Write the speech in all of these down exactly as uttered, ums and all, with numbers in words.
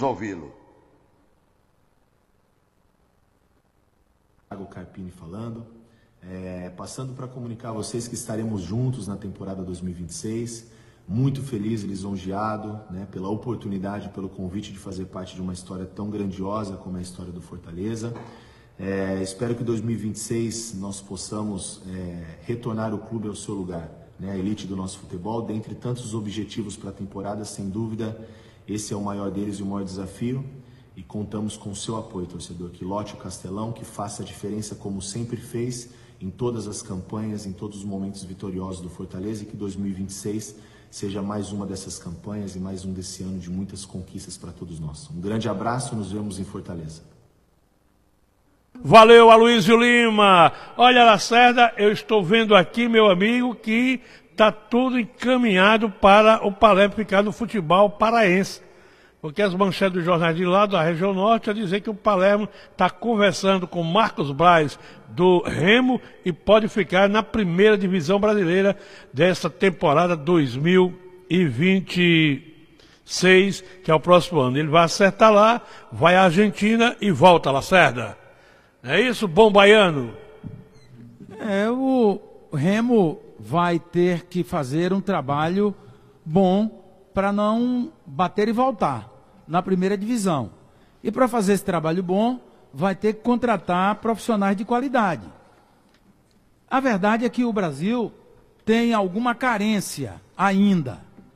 ouvi-lo. Thiago Carpini falando, é, passando para comunicar a vocês que estaremos juntos na temporada dois mil e vinte e seis, muito feliz e lisonjeado, né, pela oportunidade, pelo convite de fazer parte de uma história tão grandiosa como é a história do Fortaleza. É, espero que em dois mil e vinte e seis nós possamos é, retornar o clube ao seu lugar, né, a elite do nosso futebol. Dentre tantos objetivos para a temporada, sem dúvida, esse é o maior deles e o maior desafio. E contamos com o seu apoio, torcedor, que lote o Castelão, que faça a diferença como sempre fez em todas as campanhas, em todos os momentos vitoriosos do Fortaleza, e que dois mil e vinte e seis seja mais uma dessas campanhas e mais um desse ano de muitas conquistas para todos nós. Um grande abraço, nos vemos em Fortaleza. Valeu, Aloysio Lima. Olha, Lacerda, eu estou vendo aqui, meu amigo, que está tudo encaminhado para o Palermo ficar no futebol paraense. Porque as manchetes dos jornais de lá, da região norte, a dizer que o Palermo está conversando com Marcos Braz do Remo e pode ficar na primeira divisão brasileira dessa temporada dois mil e vinte e seis, que é o próximo ano. Ele vai acertar lá, vai à Argentina e volta, Lacerda. É isso, bom baiano? É, o Remo vai ter que fazer um trabalho bom para não bater e voltar na primeira divisão. E para fazer esse trabalho bom, vai ter que contratar profissionais de qualidade. A verdade é que o Brasil tem alguma carência ainda.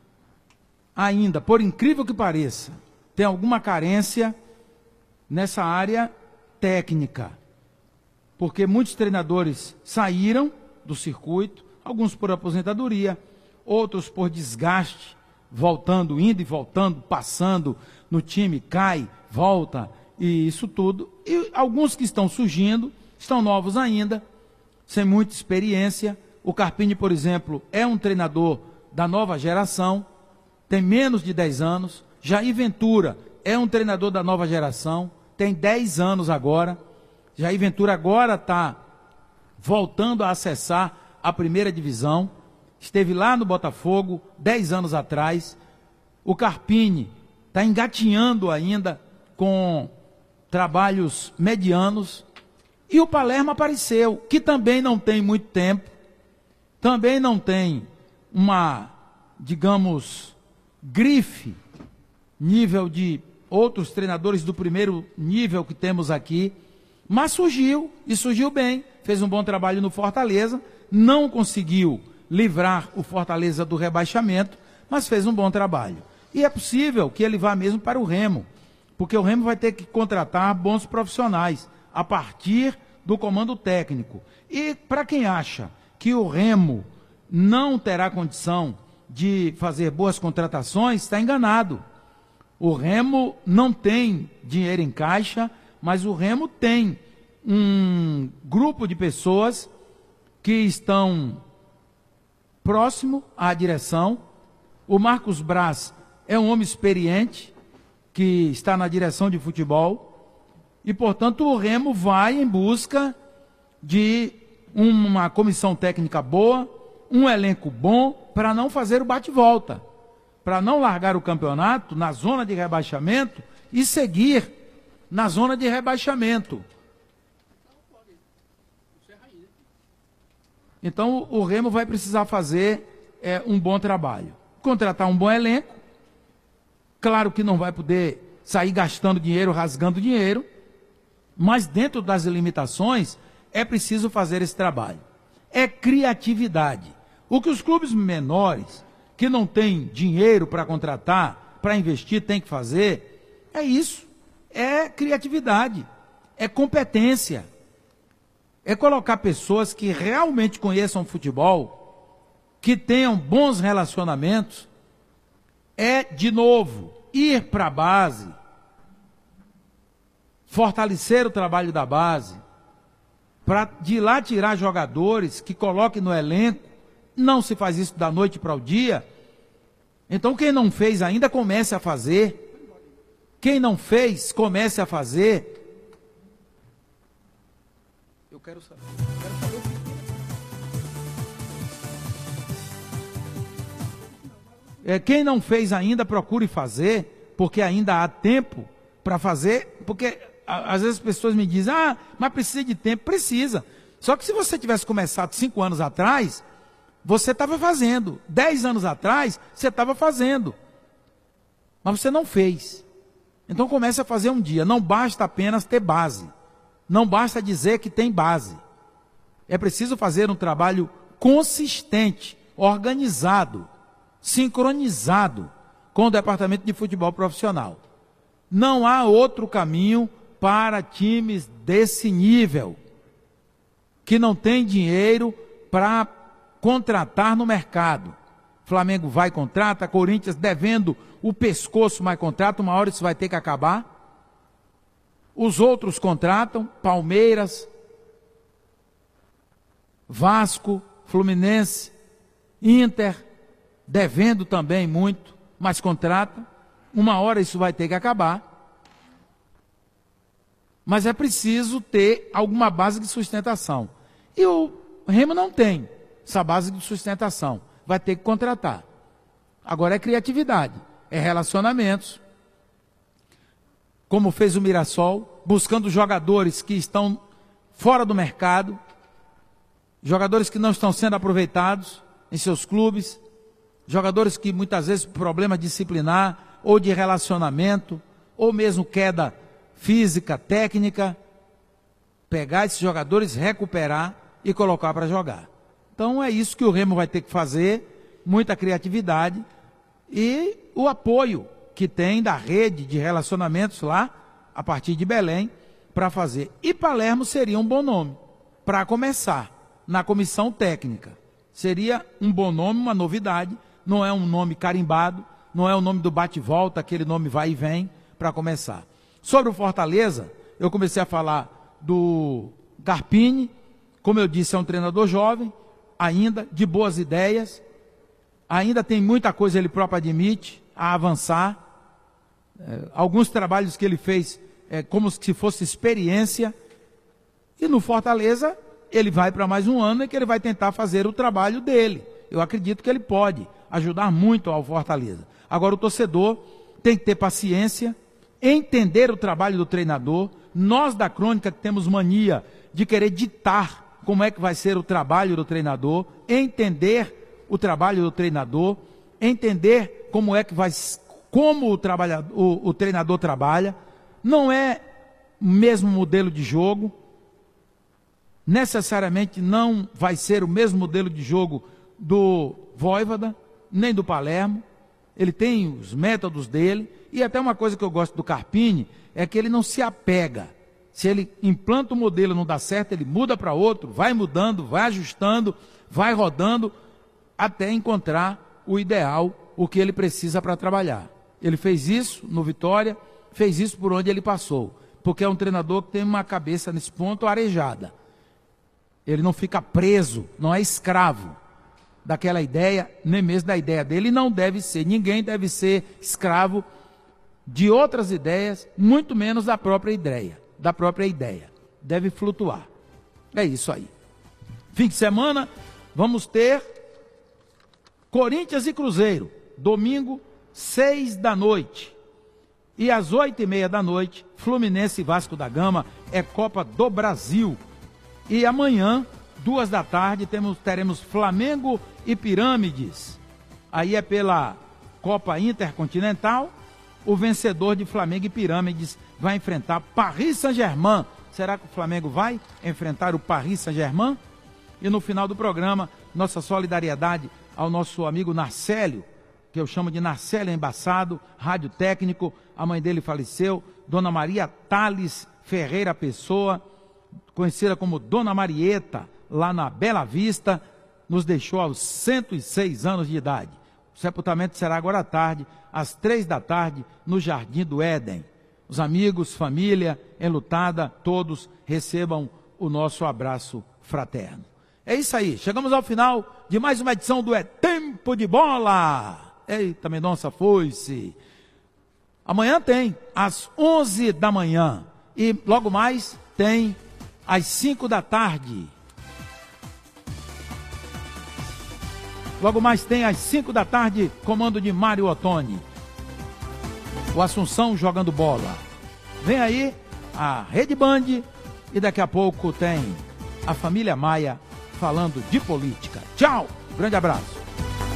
Ainda, por incrível que pareça, tem alguma carência nessa área técnica. Porque muitos treinadores saíram do circuito, alguns por aposentadoria, outros por desgaste, voltando, indo e voltando, passando no time, cai, volta, e isso tudo. E alguns que estão surgindo, estão novos ainda, sem muita experiência. O Carpini, por exemplo, é um treinador da nova geração, tem menos de dez anos. Jair Ventura é um treinador da nova geração, tem dez anos agora. Jair Ventura agora está voltando a acessar a primeira divisão. Esteve lá no Botafogo, dez anos atrás. O Carpini está engatinhando ainda com trabalhos medianos. E o Palermo apareceu, que também não tem muito tempo, também não tem uma, digamos, grife, nível de outros treinadores do primeiro nível que temos aqui, mas surgiu, e surgiu bem, fez um bom trabalho no Fortaleza, não conseguiu livrar o Fortaleza do rebaixamento, mas fez um bom trabalho. E é possível que ele vá mesmo para o Remo, porque o Remo vai ter que contratar bons profissionais a partir do comando técnico. E para quem acha que o Remo não terá condição de fazer boas contratações, está enganado. O Remo não tem dinheiro em caixa, mas o Remo tem um grupo de pessoas que estão próximo à direção. O Marcos Braz é um homem experiente que está na direção de futebol e, portanto, o Remo vai em busca de uma comissão técnica boa, um elenco bom, para não fazer o bate-volta, para não largar o campeonato na zona de rebaixamento e seguir na zona de rebaixamento. Então o Remo vai precisar fazer é, um bom trabalho, contratar um bom elenco. Claro que não vai poder sair gastando dinheiro, rasgando dinheiro, mas dentro das limitações é preciso fazer esse trabalho. É criatividade. O que os clubes menores, que não têm dinheiro para contratar, para investir, têm que fazer, é isso. É criatividade, é competência. É colocar pessoas que realmente conheçam futebol, que tenham bons relacionamentos. É, de novo, ir para a base, fortalecer o trabalho da base, para de lá tirar jogadores que coloquem no elenco. Não se faz isso da noite para o dia. Então quem não fez ainda, comece a fazer. Quem não fez, comece a fazer. Eu quero saber. Eu quero saber o que... É, quem não fez ainda, procure fazer, porque ainda há tempo para fazer, porque a, às vezes as pessoas me dizem, ah, mas precisa de tempo. Precisa. Só que se você tivesse começado cinco anos atrás, você estava fazendo. Dez anos atrás, você estava fazendo. Mas você não fez. Então comece a fazer um dia. Não basta apenas ter base. Não basta dizer que tem base. É preciso fazer um trabalho consistente, organizado, sincronizado com o departamento de futebol profissional. Não há outro caminho para times desse nível, que não tem dinheiro para contratar no mercado. Flamengo vai, contrata, Corinthians devendo o pescoço, mas contrata, uma hora isso vai ter que acabar. Os outros contratam, Palmeiras, Vasco, Fluminense, Inter, devendo também muito, mas contrata. Uma hora isso vai ter que acabar. Mas é preciso ter alguma base de sustentação. E o Remo não tem essa base de sustentação. Vai ter que contratar. Agora é criatividade, é relacionamentos. Como fez o Mirassol, buscando jogadores que estão fora do mercado, jogadores que não estão sendo aproveitados em seus clubes, jogadores que muitas vezes problema disciplinar, ou de relacionamento, ou mesmo queda física, técnica, pegar esses jogadores, recuperar e colocar para jogar. Então é isso que o Remo vai ter que fazer, muita criatividade e o apoio que tem da rede de relacionamentos lá, a partir de Belém, para fazer. E Palermo seria um bom nome, para começar, na comissão técnica. Seria um bom nome, uma novidade, não é um nome carimbado, não é o nome do bate-volta, aquele nome vai e vem, para começar. Sobre o Fortaleza, eu comecei a falar do Carpini, como eu disse, é um treinador jovem, ainda, de boas ideias, ainda tem muita coisa, ele próprio admite, a avançar. É, alguns trabalhos que ele fez, é, como se fosse experiência, e no Fortaleza, ele vai para mais um ano e que ele vai tentar fazer o trabalho dele. Eu acredito que ele pode ajudar muito ao Fortaleza. Agora o torcedor tem que ter paciência, entender o trabalho do treinador. Nós da Crônica temos mania de querer ditar como é que vai ser o trabalho do treinador, entender o trabalho do treinador, entender como é que vai, como o, trabalhador, o, o treinador trabalha. Não é o mesmo modelo de jogo, necessariamente não vai ser o mesmo modelo de jogo do Vojvoda, nem do Palermo. Ele tem os métodos dele, e até uma coisa que eu gosto do Carpini, é que ele não se apega. Se ele implanta um modelo e não dá certo, ele muda para outro, vai mudando, vai ajustando, vai rodando, até encontrar o ideal, o que ele precisa para trabalhar. Ele fez isso no Vitória, fez isso por onde ele passou, porque é um treinador que tem uma cabeça nesse ponto arejada. Ele não fica preso, não é escravo daquela ideia, nem mesmo da ideia dele, e não deve ser, ninguém deve ser escravo de outras ideias, muito menos da própria ideia, da própria ideia. Deve flutuar. É isso aí. Fim de semana, vamos ter Corinthians e Cruzeiro, domingo, seis da noite. E às oito e meia da noite, Fluminense e Vasco da Gama, é Copa do Brasil. E amanhã, duas da tarde, temos, teremos Flamengo e Pirâmides. Aí é pela Copa Intercontinental. O vencedor de Flamengo e Pirâmides vai enfrentar Paris Saint-Germain. Será que o Flamengo vai enfrentar o Paris Saint-Germain? E no final do programa, nossa solidariedade ao nosso amigo Narcélio, que eu chamo de Narcélio Embaçado, rádio técnico. A mãe dele faleceu, Dona Maria Tales Ferreira Pessoa, conhecida como Dona Marieta, lá na Bela Vista, nos deixou aos cento e seis anos de idade. O sepultamento será agora à tarde, às três da tarde, no Jardim do Éden. Os amigos, família, enlutada, todos recebam o nosso abraço fraterno. É isso aí, chegamos ao final de mais uma edição do É Tempo de Bola. Eita, Mendonça, foi-se. Amanhã tem, às onze da manhã, e logo mais tem às cinco da tarde. Logo mais tem às cinco da tarde, comando de Mário Ottoni. o Assunção jogando bola. Vem aí a Rede Band e daqui a pouco tem a família Maia falando de política. Tchau, grande abraço.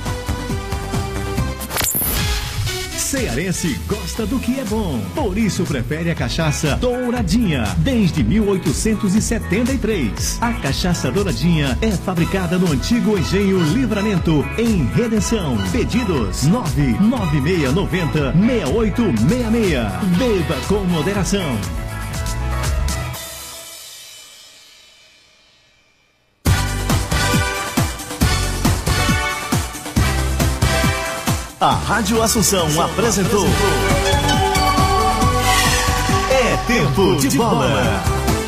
Cearense gosta do que é bom, por isso prefere a cachaça Douradinha, desde mil oitocentos e setenta e três. A cachaça Douradinha é fabricada no antigo engenho Livramento, em Redenção. Pedidos nove nove seis nove zero seis oito seis seis. Beba com moderação. A Rádio Assunção apresentou É Tempo de Bola.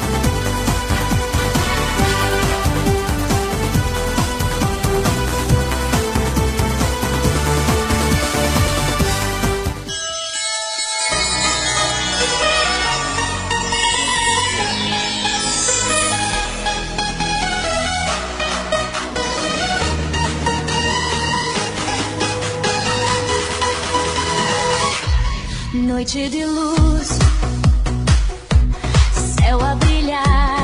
Noite de luz, céu a brilhar,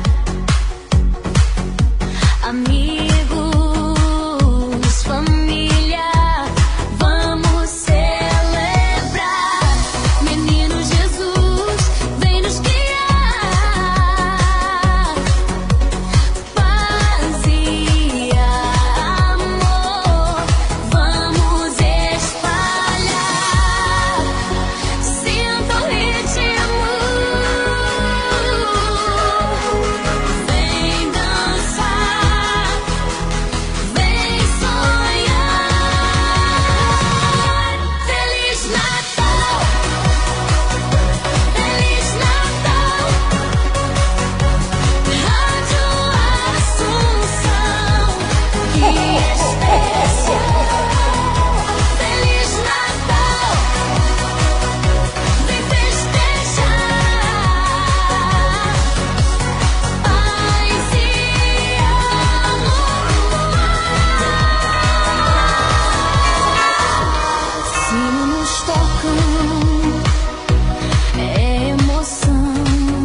amigos, família, vamos celebrar. Menino Jesus, vem nos guiar, paz e amor, vamos espalhar. Sinta o ritmo, vem dançar, vem sonhar. Feliz Natal, Feliz Natal, Rádio Assunção, que especial. Feliz Natal, vem festejar, paz e amor. Sinos tocam, é emoção,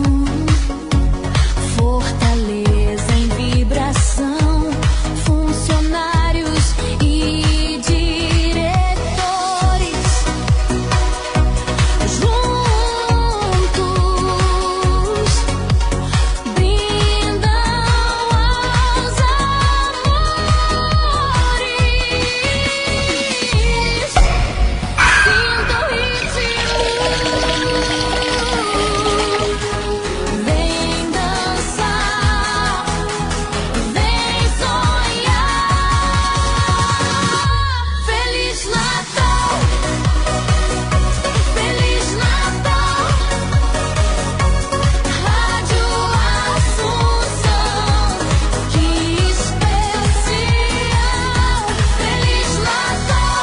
fortaleza em vibração, funcionários e diretores juntos brindam aos amores. Sinta o ritmo, vem dançar, vem sonhar. Feliz Natal, Feliz Natal, Rádio Assunção, que especial. Feliz Natal,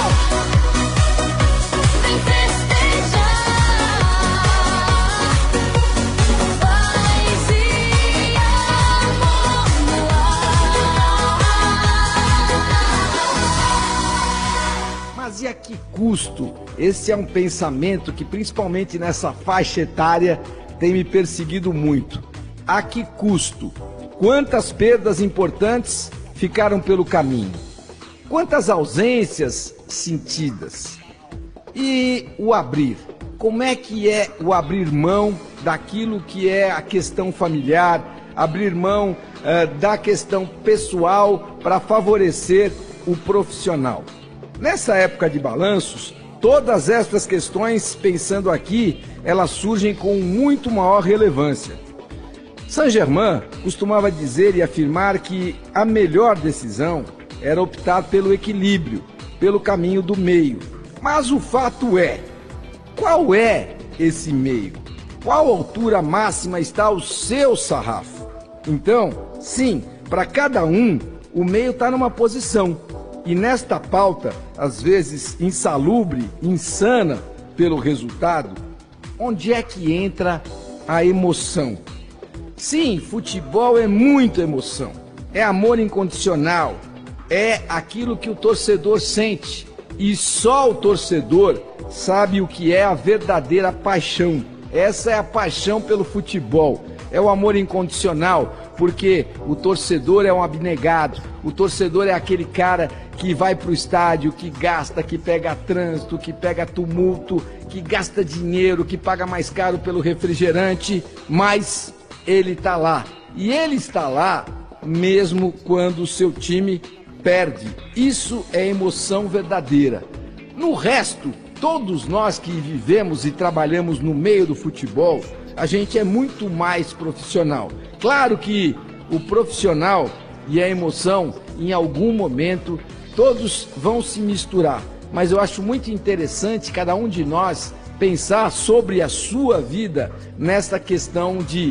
vem festejar, paz e amor no ar. Mas e a que custo? Esse é um pensamento que, principalmente nessa faixa etária, tem me perseguido muito. A que custo? Quantas perdas importantes ficaram pelo caminho? Quantas ausências sentidas? E o abrir? Como é que é o abrir mão daquilo que é a questão familiar, abrir mão eh, da questão pessoal para favorecer o profissional? Nessa época de balanços, todas estas questões, pensando aqui, elas surgem com muito maior relevância. Saint-Germain costumava dizer e afirmar que a melhor decisão era optar pelo equilíbrio, pelo caminho do meio. Mas o fato é, qual é esse meio? Qual altura máxima está o seu sarrafo? Então, sim, para cada um, o meio está numa posição. E nesta pauta, às vezes insalubre, insana pelo resultado, onde é que entra a emoção? Sim, futebol é muita emoção, é amor incondicional, é aquilo que o torcedor sente. E só o torcedor sabe o que é a verdadeira paixão. Essa é a paixão pelo futebol. É o amor incondicional, porque o torcedor é um abnegado, o torcedor é aquele cara que vai pro estádio, que gasta, que pega trânsito, que pega tumulto, que gasta dinheiro, que paga mais caro pelo refrigerante, mas ele tá lá. E ele está lá mesmo quando o seu time perde. Isso é emoção verdadeira. No resto, todos nós que vivemos e trabalhamos no meio do futebol, a gente é muito mais profissional. Claro que o profissional e a emoção, em algum momento, todos vão se misturar. Mas eu acho muito interessante cada um de nós pensar sobre a sua vida nessa questão de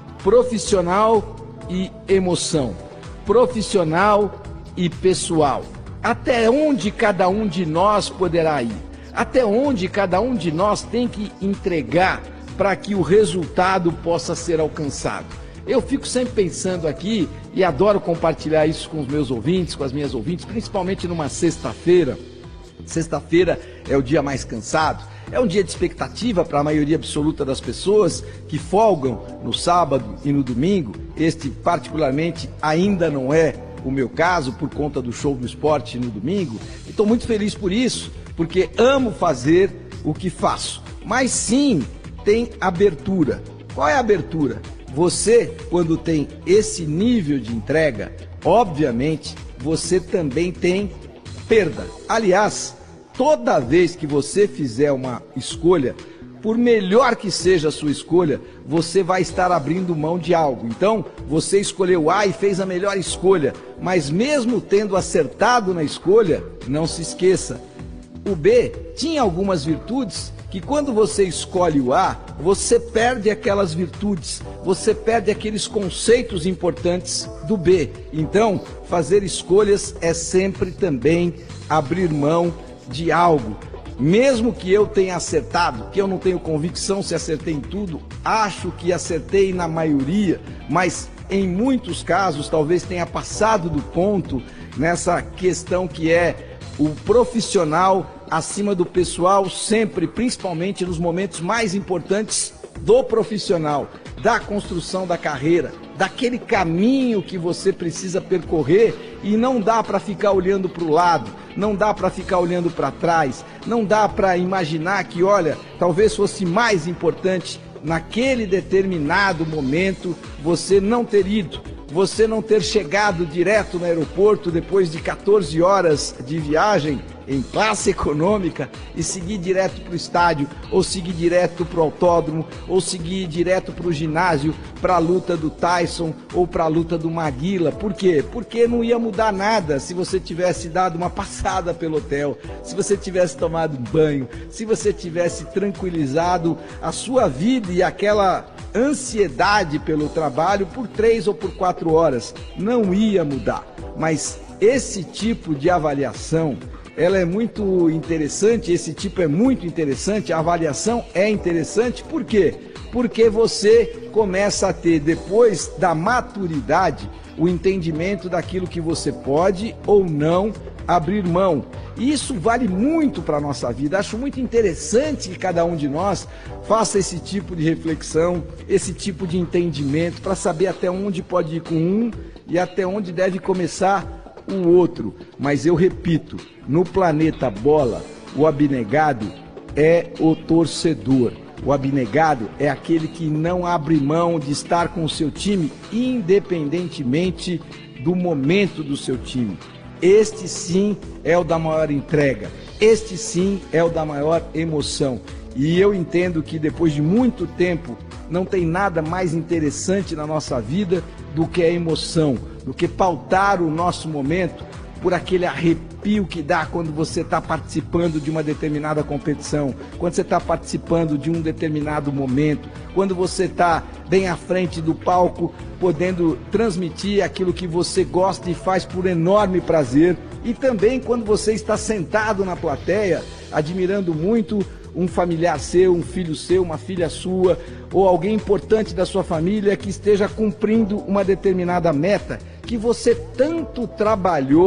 profissional e emoção, profissional e pessoal. Até onde cada um de nós poderá ir? Até onde cada um de nós tem que entregar para que o resultado possa ser alcançado? Eu fico sempre pensando aqui e adoro compartilhar isso com os meus ouvintes, com as minhas ouvintes, principalmente numa sexta-feira. Sexta-feira é o dia mais cansado, é um dia de expectativa para a maioria absoluta das pessoas que folgam no sábado e no domingo. Este particularmente ainda não é o meu caso por conta do show do esporte no domingo. Estou muito feliz por isso, porque amo fazer o que faço. Mas sim, tem abertura. Qual é a abertura? Você, quando tem esse nível de entrega, obviamente, você também tem perda. Aliás, toda vez que você fizer uma escolha, por melhor que seja a sua escolha, você vai estar abrindo mão de algo. Então, você escolheu A e fez a melhor escolha, mas mesmo tendo acertado na escolha, não se esqueça, o B tinha algumas virtudes que quando você escolhe o A, você perde aquelas virtudes, você perde aqueles conceitos importantes do B. Então, fazer escolhas é sempre também abrir mão de algo. Mesmo que eu tenha acertado, que eu não tenho convicção se acertei em tudo, acho que acertei na maioria, mas em muitos casos talvez tenha passado do ponto nessa questão que é o profissional acima do pessoal, sempre, principalmente nos momentos mais importantes do profissional, da construção da carreira, daquele caminho que você precisa percorrer, e não dá para ficar olhando para o lado, não dá para ficar olhando para trás, não dá para imaginar que, olha, talvez fosse mais importante naquele determinado momento você não ter ido, você não ter chegado direto no aeroporto depois de quatorze horas de viagem em classe econômica e seguir direto para o estádio, ou seguir direto para o autódromo, ou seguir direto para o ginásio, para a luta do Tyson ou para a luta do Maguila. Por quê? Porque não ia mudar nada se você tivesse dado uma passada pelo hotel, se você tivesse tomado um banho, se você tivesse tranquilizado a sua vida e aquela ansiedade pelo trabalho por três ou por quatro horas. Não ia mudar. Mas esse tipo de avaliação, ela é muito interessante, esse tipo é muito interessante, a avaliação é interessante, por quê? Porque você começa a ter, depois da maturidade, o entendimento daquilo que você pode ou não abrir mão. E isso vale muito para a nossa vida. Acho muito interessante que cada um de nós faça esse tipo de reflexão, esse tipo de entendimento, para saber até onde pode ir com um e até onde deve começar o outro. Mas eu repito, no planeta bola, o abnegado é o torcedor. O abnegado é aquele que não abre mão de estar com o seu time, independentemente do momento do seu time. Este sim é o da maior entrega, este sim é o da maior emoção. E eu entendo que depois de muito tempo não tem nada mais interessante na nossa vida do que a emoção, do que pautar o nosso momento por aquele arrepio que dá quando você está participando de uma determinada competição, quando você está participando de um determinado momento, quando você está bem à frente do palco, podendo transmitir aquilo que você gosta e faz por enorme prazer, e também quando você está sentado na plateia, admirando muito um familiar seu, um filho seu, uma filha sua, ou alguém importante da sua família que esteja cumprindo uma determinada meta que você tanto trabalhou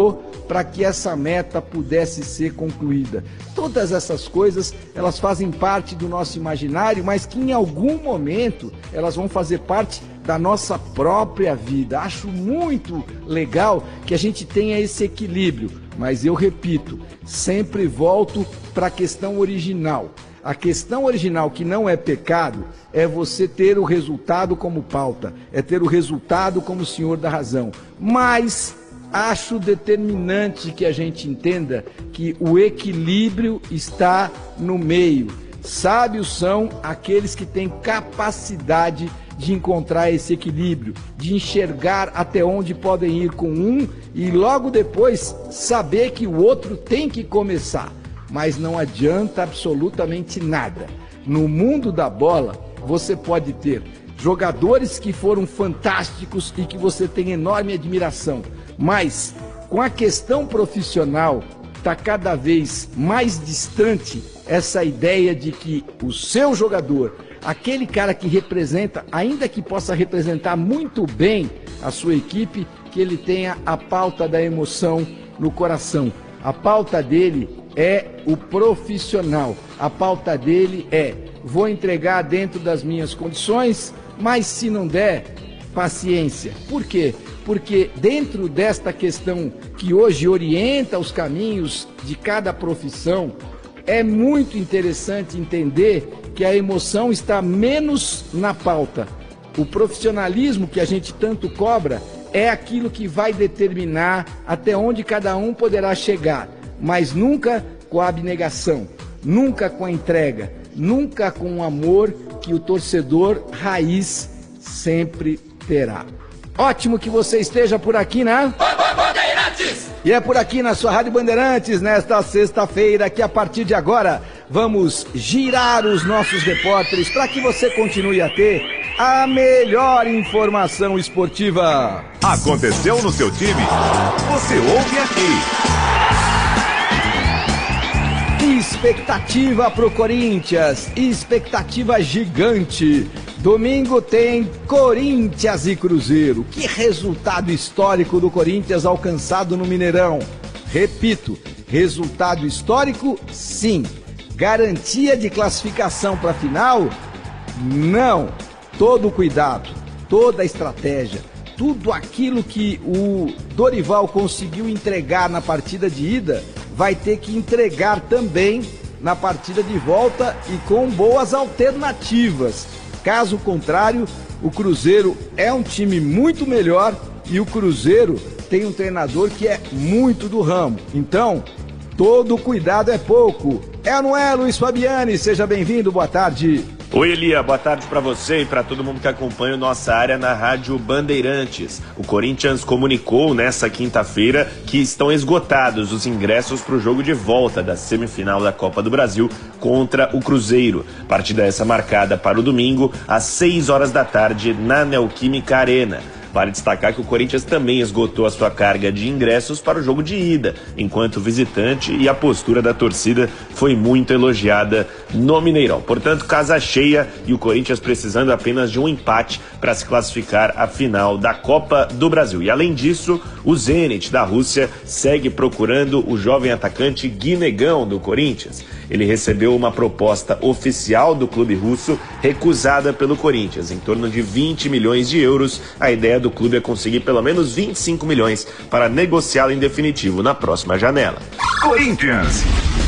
para que essa meta pudesse ser concluída. Todas essas coisas, elas fazem parte do nosso imaginário, mas que em algum momento elas vão fazer parte da nossa própria vida. Acho muito legal que a gente tenha esse equilíbrio, mas eu repito, sempre volto para a questão original. A questão original, que não é pecado, é você ter o resultado como pauta, é ter o resultado como senhor da razão. Mas acho determinante que a gente entenda que o equilíbrio está no meio. Sábios são aqueles que têm capacidade de encontrar esse equilíbrio, de enxergar até onde podem ir com um e logo depois saber que o outro tem que começar. Mas não adianta absolutamente nada. No mundo da bola, você pode ter jogadores que foram fantásticos e que você tem enorme admiração, mas com a questão profissional está cada vez mais distante essa ideia de que o seu jogador, aquele cara que representa, ainda que possa representar muito bem a sua equipe, que ele tenha a pauta da emoção no coração. A pauta dele é o profissional. A pauta dele é: vou entregar dentro das minhas condições, mas se não der, paciência. Por quê? Porque dentro desta questão que hoje orienta os caminhos de cada profissão, é muito interessante entender que a emoção está menos na pauta. O profissionalismo que a gente tanto cobra é aquilo que vai determinar até onde cada um poderá chegar, mas nunca com a abnegação, nunca com a entrega, nunca com o amor que o torcedor raiz sempre terá. Ótimo que você esteja por aqui, né? Bandeirantes! E é por aqui na sua Rádio Bandeirantes, nesta sexta-feira, que a partir de agora vamos girar os nossos repórteres para que você continue a ter a melhor informação esportiva. Aconteceu no seu time? Você ouve aqui. Expectativa pro Corinthians, expectativa gigante. Domingo tem Corinthians e Cruzeiro. Que resultado histórico do Corinthians alcançado no Mineirão. Repito, resultado histórico, sim. Garantia de classificação para a final? Não. Todo o cuidado, toda a estratégia, tudo aquilo que o Dorival conseguiu entregar na partida de ida, vai ter que entregar também na partida de volta e com boas alternativas. Caso contrário, o Cruzeiro é um time muito melhor e o Cruzeiro tem um treinador que é muito do ramo. Então, todo cuidado é pouco. É ou não é, Luiz Fabiani? Seja bem-vindo, boa tarde. Oi, Elia, boa tarde para você e para todo mundo que acompanha nossa área na Rádio Bandeirantes. O Corinthians comunicou nessa quinta-feira que estão esgotados os ingressos para o jogo de volta da semifinal da Copa do Brasil contra o Cruzeiro. Partida essa marcada para o domingo, às seis horas da tarde, na Neoquímica Arena. Vale destacar que o Corinthians também esgotou a sua carga de ingressos para o jogo de ida, enquanto visitante, e a postura da torcida foi muito elogiada no Mineirão. Portanto, casa cheia e o Corinthians precisando apenas de um empate para se classificar à final da Copa do Brasil. E além disso, o Zenit da Rússia segue procurando o jovem atacante Guinegão do Corinthians. Ele recebeu uma proposta oficial do clube russo recusada pelo Corinthians, em torno de vinte milhões de euros. A ideia do clube é conseguir pelo menos vinte e cinco milhões para negociá-lo em definitivo na próxima janela. Corinthians.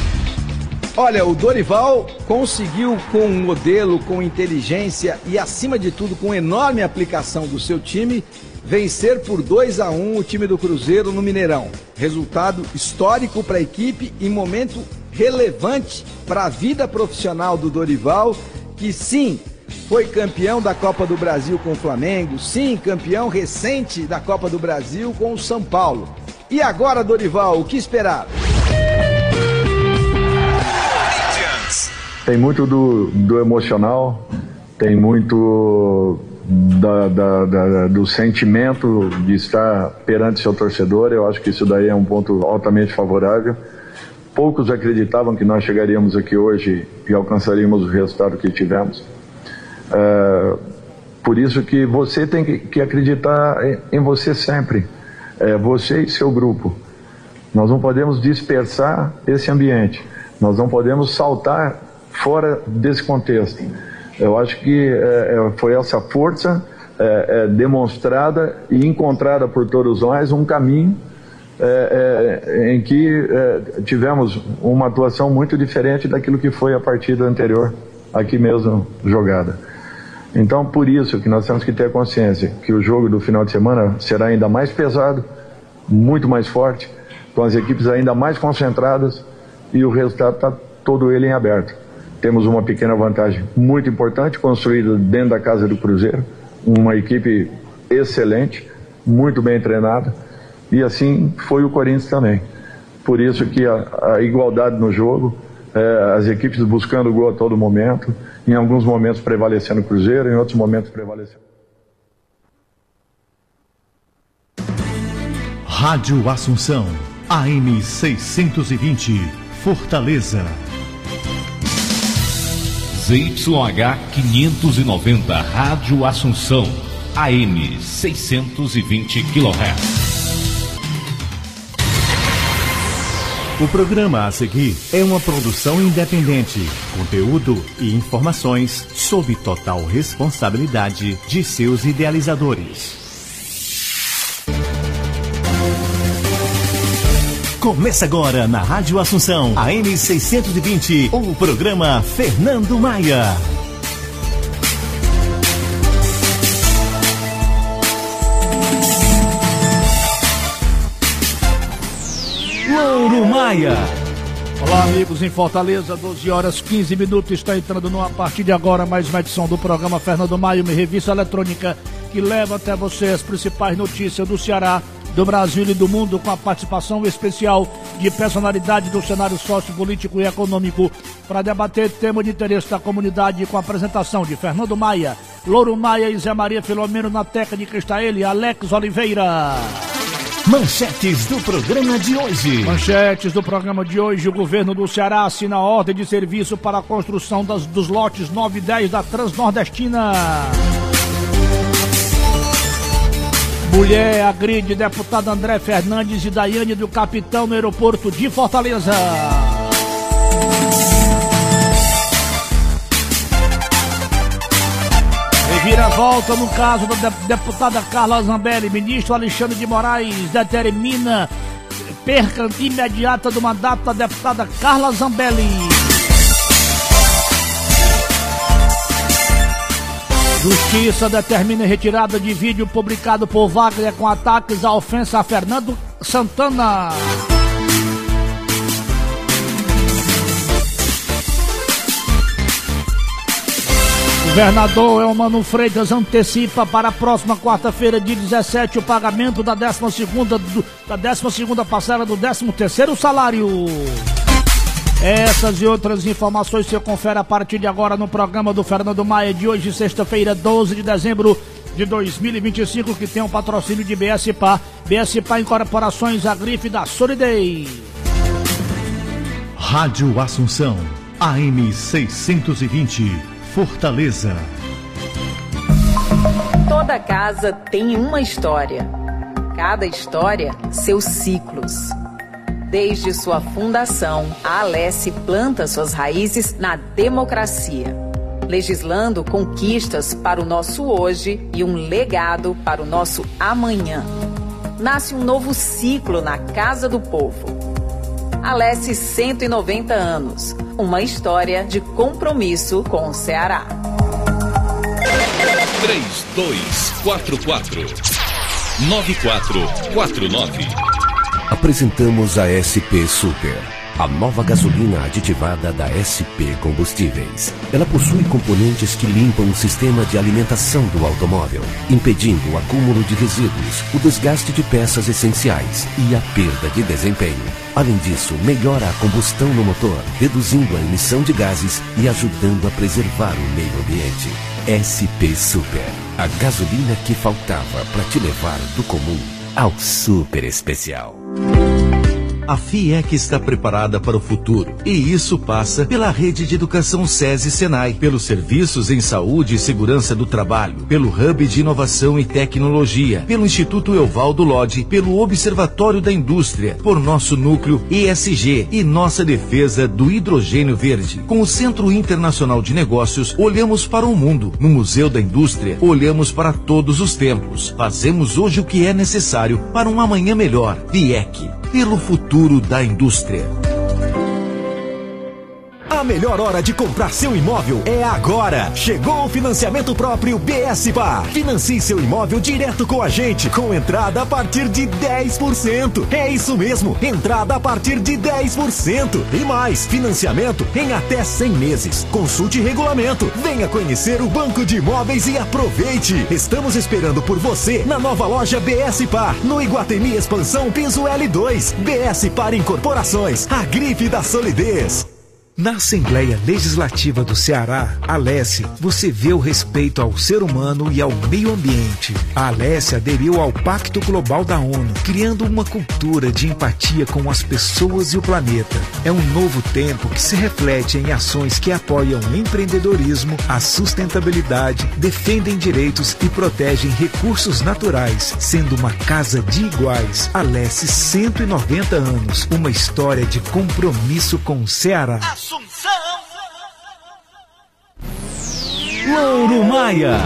Olha, o Dorival conseguiu, com um modelo, com inteligência e, acima de tudo, com enorme aplicação do seu time, vencer por dois a um o time do Cruzeiro no Mineirão. Resultado histórico para a equipe e momento relevante para a vida profissional do Dorival, que sim, foi campeão da Copa do Brasil com o Flamengo, sim, campeão recente da Copa do Brasil com o São Paulo. E agora, Dorival, o que esperar? Tem muito do, do emocional, tem muito da, da, da, do sentimento de estar perante seu torcedor. Eu acho que isso daí é um ponto altamente favorável. Poucos acreditavam que nós chegaríamos aqui hoje e alcançaríamos o resultado que tivemos. É, por isso que você tem que, que acreditar em, em você sempre, é, você e seu grupo. Nós não podemos dispersar esse ambiente, nós não podemos saltar fora desse contexto. Eu acho que é, foi essa força é, é, demonstrada e encontrada por todos nós um caminho é, é, em que é, tivemos uma atuação muito diferente daquilo que foi a partida anterior, aqui mesmo jogada. Então, por isso que nós temos que ter consciência que o jogo do final de semana será ainda mais pesado, muito mais forte, com as equipes ainda mais concentradas, e o resultado está todo ele em aberto. Temos uma pequena vantagem muito importante construída dentro da casa do Cruzeiro, uma equipe excelente, muito bem treinada, e assim foi o Corinthians também. Por isso que a, a igualdade no jogo, é, as equipes buscando o gol a todo momento, em alguns momentos prevalecendo o Cruzeiro, em outros momentos prevalecendo. Rádio Assunção, A M seiscentos e vinte, Fortaleza. Z Y H quinhentos e noventa, Rádio Assunção, A M seiscentos e vinte quilohertz. O programa a seguir é uma produção independente. Conteúdo e informações sob total responsabilidade de seus idealizadores. Começa agora na Rádio Assunção, A M seiscentos e vinte, o programa Fernando Maia. Louro Maia. Olá, amigos em Fortaleza, doze horas quinze minutos, está entrando no, a partir de agora mais uma edição do programa Fernando Maia, uma revista eletrônica que leva até você as principais notícias do Ceará, do Brasil e do mundo, com a participação especial de personalidade do cenário sociopolítico e econômico, para debater tema de interesse da comunidade, com a apresentação de Fernando Maia, Louro Maia e Zé Maria Filomeno. Na técnica está ele, Alex Oliveira. Manchetes do programa de hoje. Manchetes do programa de hoje. O governo do Ceará assina a ordem de serviço para a construção das, dos lotes nove e dez da Transnordestina. Mulher agride deputado André Fernandes e Daiane do Capitão no aeroporto de Fortaleza. Reviravolta no caso da deputada Carla Zambelli. Ministro Alexandre de Moraes determina perca imediata do mandato da deputada Carla Zambelli. Justiça determina retirada de vídeo publicado por Wagner com ataques à ofensa a Fernando Santana. Governador Elmano Freitas antecipa para a próxima quarta-feira, dia dezessete, o pagamento da décima segunda, do, da décima segunda parcela do décimo terceiro salário. Essas e outras informações você confere a partir de agora no programa do Fernando Maia de hoje, sexta-feira, doze de dezembro de dois mil e vinte e cinco, que tem um patrocínio de B S P A, B S P A Incorporações, a grife da solidez. Rádio Assunção, A M seiscentos e vinte, Fortaleza. Toda casa tem uma história. Cada história, seus ciclos. Desde sua fundação, a Alesse planta suas raízes na democracia, legislando conquistas para o nosso hoje e um legado para o nosso amanhã. Nasce um novo ciclo na Casa do Povo. Alesse cento e noventa anos, uma história de compromisso com o Ceará. três dois quatro quatro nove quatro quatro nove. Apresentamos a S P Super, a nova gasolina aditivada da S P Combustíveis. Ela possui componentes que limpam o sistema de alimentação do automóvel, impedindo o acúmulo de resíduos, o desgaste de peças essenciais e a perda de desempenho. Além disso, melhora a combustão no motor, reduzindo a emissão de gases e ajudando a preservar o meio ambiente. S P Super, a gasolina que faltava para te levar do comum ao super especial. A FIEC está preparada para o futuro e isso passa pela rede de educação SESI Senai, pelos serviços em saúde e segurança do trabalho, pelo Hub de Inovação e Tecnologia, pelo Instituto Evaldo Lodge, pelo Observatório da Indústria, por nosso núcleo E S G e nossa defesa do hidrogênio verde. Com o Centro Internacional de Negócios, olhamos para o mundo. No Museu da Indústria, olhamos para todos os tempos. Fazemos hoje o que é necessário para um amanhã melhor. FIEC, pelo futuro da indústria. A melhor hora de comprar seu imóvel é agora. Chegou o financiamento próprio B S Par. Financie seu imóvel direto com a gente, com entrada a partir de dez por cento. É isso mesmo, entrada a partir de dez por cento. E mais, financiamento em até cem meses. Consulte regulamento. Venha conhecer o Banco de Imóveis e aproveite. Estamos esperando por você na nova loja B S Par, no Iguatemi Expansão Piso L dois. B S Par Incorporações, a grife da solidez. Na Assembleia Legislativa do Ceará, Alesse, você vê o respeito ao ser humano e ao meio ambiente. A Alesse aderiu ao Pacto Global da ONU, criando uma cultura de empatia com as pessoas e o planeta. É um novo tempo que se reflete em ações que apoiam o empreendedorismo, a sustentabilidade, defendem direitos e protegem recursos naturais, sendo uma casa de iguais. Alesse, cento e noventa anos, uma história de compromisso com o Ceará. Louro Maia.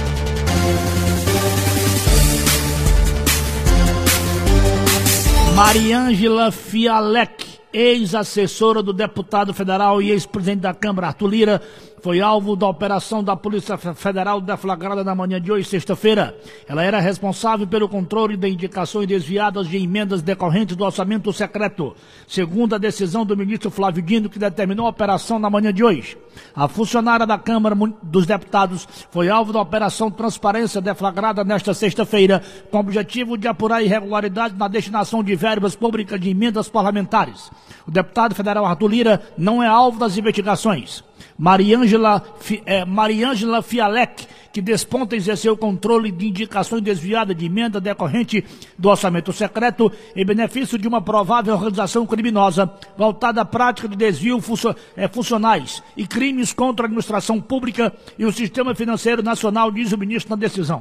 Mariângela Fialec, ex-assessora do deputado federal e ex-presidente da Câmara, Arthur Lira, foi alvo da operação da Polícia Federal deflagrada na manhã de hoje, sexta-feira. Ela era responsável pelo controle de indicações desviadas de emendas decorrentes do orçamento secreto, segundo a decisão do ministro Flávio Dino, que determinou a operação na manhã de hoje. A funcionária da Câmara dos Deputados foi alvo da operação Transparência deflagrada nesta sexta-feira, com o objetivo de apurar irregularidades na destinação de verbas públicas de emendas parlamentares. O deputado federal Arthur Lira não é alvo das investigações. Mariângela, é, Mariângela Fialec, que desponta exercer o controle de indicações desviadas de emenda decorrente do orçamento secreto em benefício de uma provável organização criminosa voltada à prática de desvio funcio, é, funcionais e crimes contra a administração pública e o sistema financeiro nacional, diz o ministro na decisão.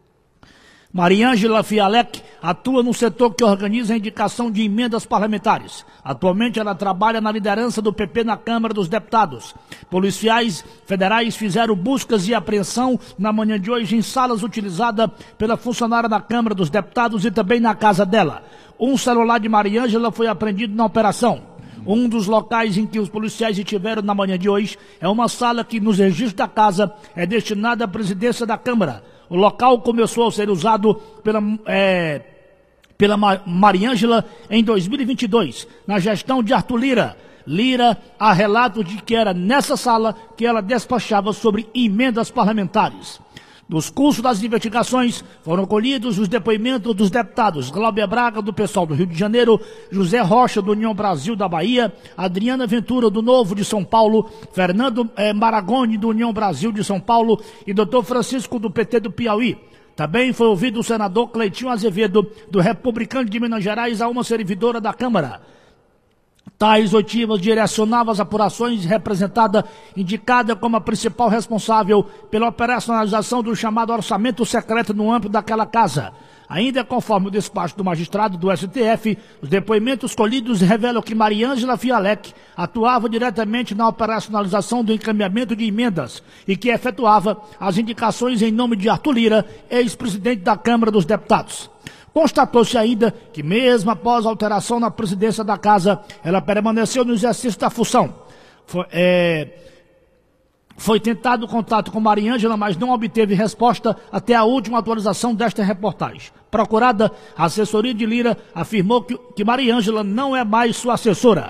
Mariângela Fialec atua no setor que organiza a indicação de emendas parlamentares. Atualmente ela trabalha na liderança do P P na Câmara dos Deputados. Policiais federais fizeram buscas e apreensão na manhã de hoje em salas utilizadas pela funcionária da Câmara dos Deputados e também na casa dela. Um celular de Mariângela foi apreendido na operação. Um dos locais em que os policiais estiveram na manhã de hoje é uma sala que, nos registros da casa, é destinada à presidência da Câmara. O local começou a ser usado pela, é, pela Mariângela em dois mil e vinte e dois, na gestão de Arthur Lira. Lira há relatos de que era nessa sala que ela despachava sobre emendas parlamentares. Nos cursos das investigações foram colhidos os depoimentos dos deputados Glauber Braga, do PSOL do Rio de Janeiro, José Rocha, do União Brasil da Bahia, Adriana Ventura, do Novo de São Paulo, Fernando eh, Maragoni, do União Brasil de São Paulo e doutor Francisco, do P T do Piauí. Também foi ouvido o senador Cleitinho Azevedo, do Republicano de Minas Gerais, a uma servidora da Câmara. Tais oitivas direcionavam as apurações, representada, indicada como a principal responsável pela operacionalização do chamado orçamento secreto no âmbito daquela casa. Ainda conforme o despacho do magistrado do S T F, os depoimentos colhidos revelam que Mariângela Fialec atuava diretamente na operacionalização do encaminhamento de emendas e que efetuava as indicações em nome de Arthur Lira, ex-presidente da Câmara dos Deputados. Constatou-se ainda que, mesmo após a alteração na presidência da casa, ela permaneceu no exercício da função. Foi, é, foi tentado contato com Mariângela, mas não obteve resposta até a última atualização desta reportagem. Procurada, a assessoria de Lira afirmou que, que Mariângela não é mais sua assessora.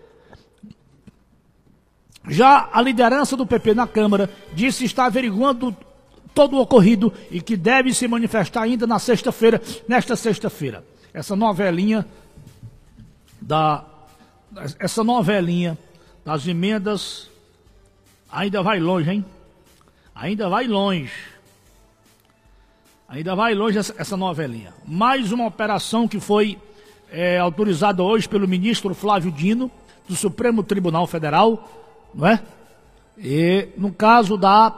Já a liderança do P P na Câmara disse estar averiguando todo o ocorrido e que deve se manifestar ainda na sexta-feira, nesta sexta-feira. Essa novelinha da essa novelinha das emendas ainda vai longe, hein? Ainda vai longe. Ainda vai longe essa, essa novelinha. Mais uma operação que foi é, autorizada hoje pelo ministro Flávio Dino, do Supremo Tribunal Federal, não é? E no caso da,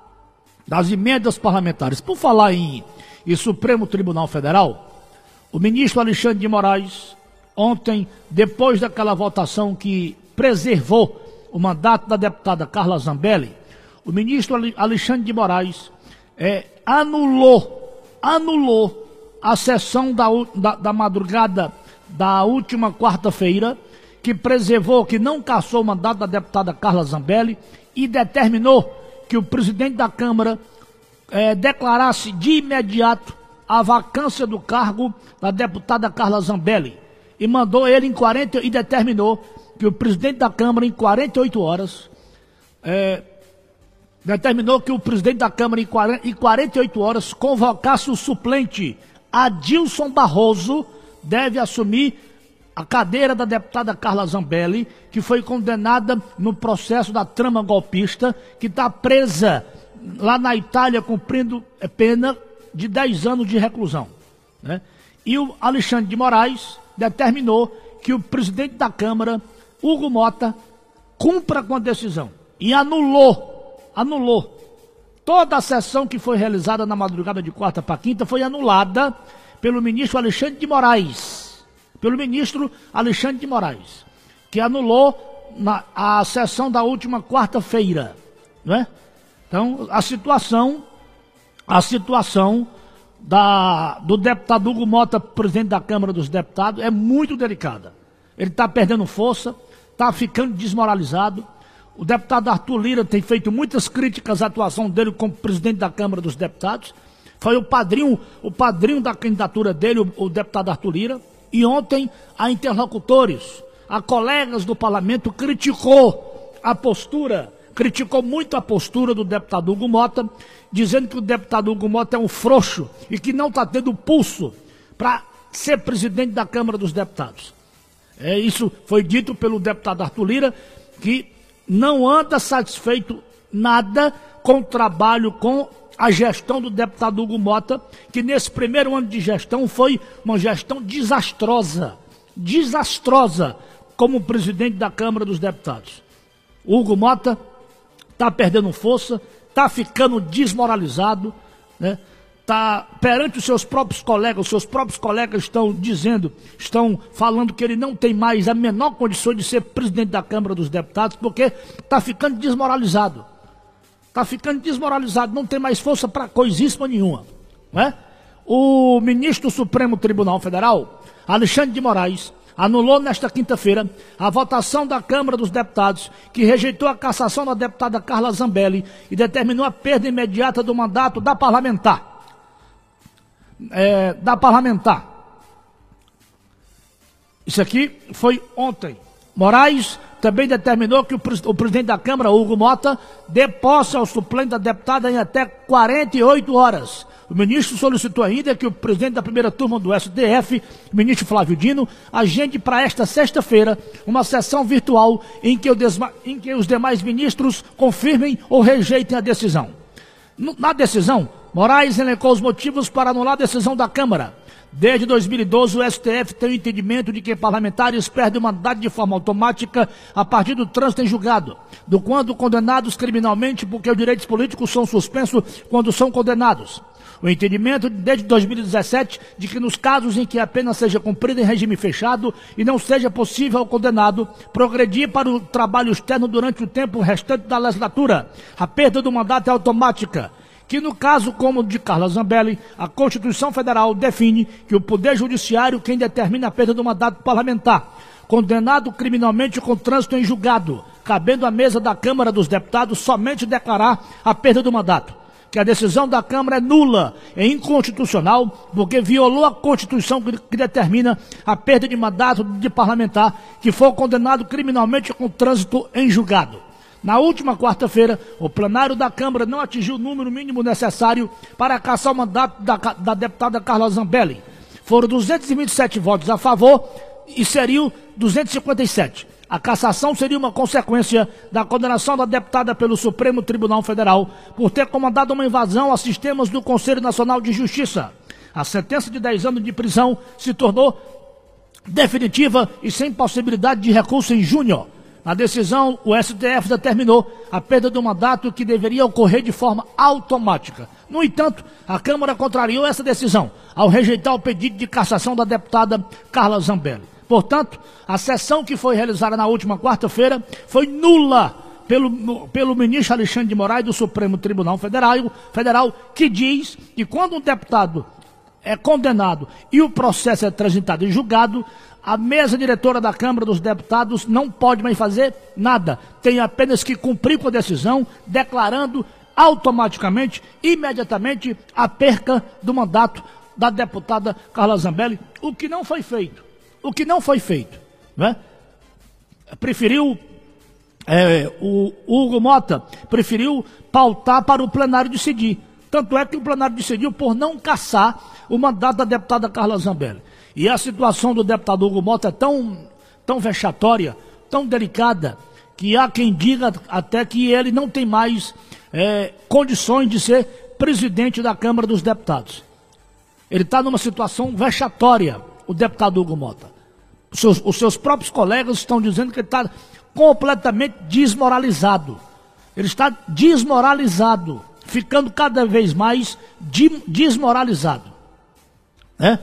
das emendas parlamentares. Por falar em, em Supremo Tribunal Federal, o ministro Alexandre de Moraes, ontem, depois daquela votação que preservou o mandato da deputada Carla Zambelli, o ministro Alexandre de Moraes é, anulou, anulou a sessão da, da, da madrugada da última quarta-feira, que preservou, que não cassou o mandato da deputada Carla Zambelli e determinou que o presidente da Câmara é, declarasse de imediato a vacância do cargo da deputada Carla Zambelli e mandou ele em quarenta e determinou que o presidente da Câmara em quarenta e oito horas é, determinou que o presidente da Câmara em quarenta e oito horas convocasse o suplente Adilson Barroso, deve assumir a cadeira da deputada Carla Zambelli, que foi condenada no processo da trama golpista, que está presa lá na Itália cumprindo pena de dez anos de reclusão, né? E o Alexandre de Moraes determinou que o presidente da Câmara, Hugo Mota, cumpra com a decisão e anulou, anulou. Toda a sessão que foi realizada na madrugada de quarta para quinta foi anulada pelo ministro Alexandre de Moraes, pelo ministro Alexandre de Moraes, que anulou na, a sessão da última quarta-feira, não é? Então, a situação, a situação da, do deputado Hugo Mota, presidente da Câmara dos Deputados, é muito delicada. Ele está perdendo força, está ficando desmoralizado. O deputado Arthur Lira tem feito muitas críticas à atuação dele como presidente da Câmara dos Deputados. Foi o padrinho, o padrinho da candidatura dele, o, o deputado Arthur Lira. E ontem, a interlocutores, a colegas do parlamento, criticou a postura, criticou muito a postura do deputado Hugo Mota, dizendo que o deputado Hugo Mota é um frouxo e que não está tendo pulso para ser presidente da Câmara dos Deputados. É, isso foi dito pelo deputado Arthur Lira, que não anda satisfeito nada com o trabalho, com a gestão do deputado Hugo Mota, que nesse primeiro ano de gestão foi uma gestão desastrosa, desastrosa, como presidente da Câmara dos Deputados. O Hugo Mota está perdendo força, está ficando desmoralizado, né? Tá perante os seus próprios colegas, os seus próprios colegas estão dizendo, estão falando que ele não tem mais a menor condição de ser presidente da Câmara dos Deputados, porque está ficando desmoralizado. Está ficando desmoralizado, não tem mais força para coisíssima nenhuma, não é? O ministro do Supremo Tribunal Federal, Alexandre de Moraes, anulou nesta quinta-feira a votação da Câmara dos Deputados, que rejeitou a cassação da deputada Carla Zambelli e determinou a perda imediata do mandato da parlamentar. É, da parlamentar. Isso aqui foi ontem. Moraes também determinou que o, o presidente da Câmara, Hugo Mota, dê posse ao suplente da deputada em até quarenta e oito horas. O ministro solicitou ainda que o presidente da primeira turma do S T F, o ministro Flávio Dino, agende para esta sexta-feira uma sessão virtual em que, o desma, em que os demais ministros confirmem ou rejeitem a decisão. Na decisão, Moraes elencou os motivos para anular a decisão da Câmara. Desde dois mil e doze, o S T F tem o entendimento de que parlamentares perdem o mandato de forma automática a partir do trânsito em julgado, do quando condenados criminalmente, porque os direitos políticos são suspensos quando são condenados. O entendimento desde dois mil e dezessete de que nos casos em que a pena seja cumprida em regime fechado e não seja possível ao condenado progredir para o trabalho externo durante o tempo restante da legislatura, a perda do mandato é automática. Que no caso como o de Carla Zambelli, a Constituição Federal define que o Poder Judiciário quem determina a perda do mandato parlamentar, condenado criminalmente com trânsito em julgado, cabendo à mesa da Câmara dos Deputados somente declarar a perda do mandato. Que a decisão da Câmara é nula, é inconstitucional, porque violou a Constituição que, que determina a perda de mandato de parlamentar que for condenado criminalmente com trânsito em julgado. Na última quarta-feira, o plenário da Câmara não atingiu o número mínimo necessário para cassar o mandato da, da deputada Carla Zambelli. Foram duzentos e vinte e sete votos a favor e seriam duzentos e cinquenta e sete. A cassação seria uma consequência da condenação da deputada pelo Supremo Tribunal Federal por ter comandado uma invasão aos sistemas do Conselho Nacional de Justiça. A sentença de dez anos de prisão se tornou definitiva e sem possibilidade de recurso em junho. Na decisão, o S T F determinou a perda do mandato que deveria ocorrer de forma automática. No entanto, a Câmara contrariou essa decisão ao rejeitar o pedido de cassação da deputada Carla Zambelli. Portanto, a sessão que foi realizada na última quarta-feira foi nula pelo, pelo ministro Alexandre de Moraes do Supremo Tribunal Federal, Federal, que diz que quando um deputado é condenado e o processo é transitado em julgado, a mesa diretora da Câmara dos Deputados não pode mais fazer nada. Tem apenas que cumprir com a decisão, declarando automaticamente, imediatamente, a perca do mandato da deputada Carla Zambelli, o que não foi feito. O que não foi feito. Né? Preferiu, é, o Hugo Mota, preferiu pautar para o plenário decidir. Tanto é que o plenário decidiu por não cassar o mandato da deputada Carla Zambelli. E a situação do deputado Hugo Mota é tão, tão vexatória, tão delicada, que há quem diga até que ele não tem mais é, condições de ser presidente da Câmara dos Deputados. Ele está numa situação vexatória, o deputado Hugo Mota. Os seus, os seus próprios colegas estão dizendo que ele está completamente desmoralizado. Ele está desmoralizado, ficando cada vez mais de, desmoralizado. Né?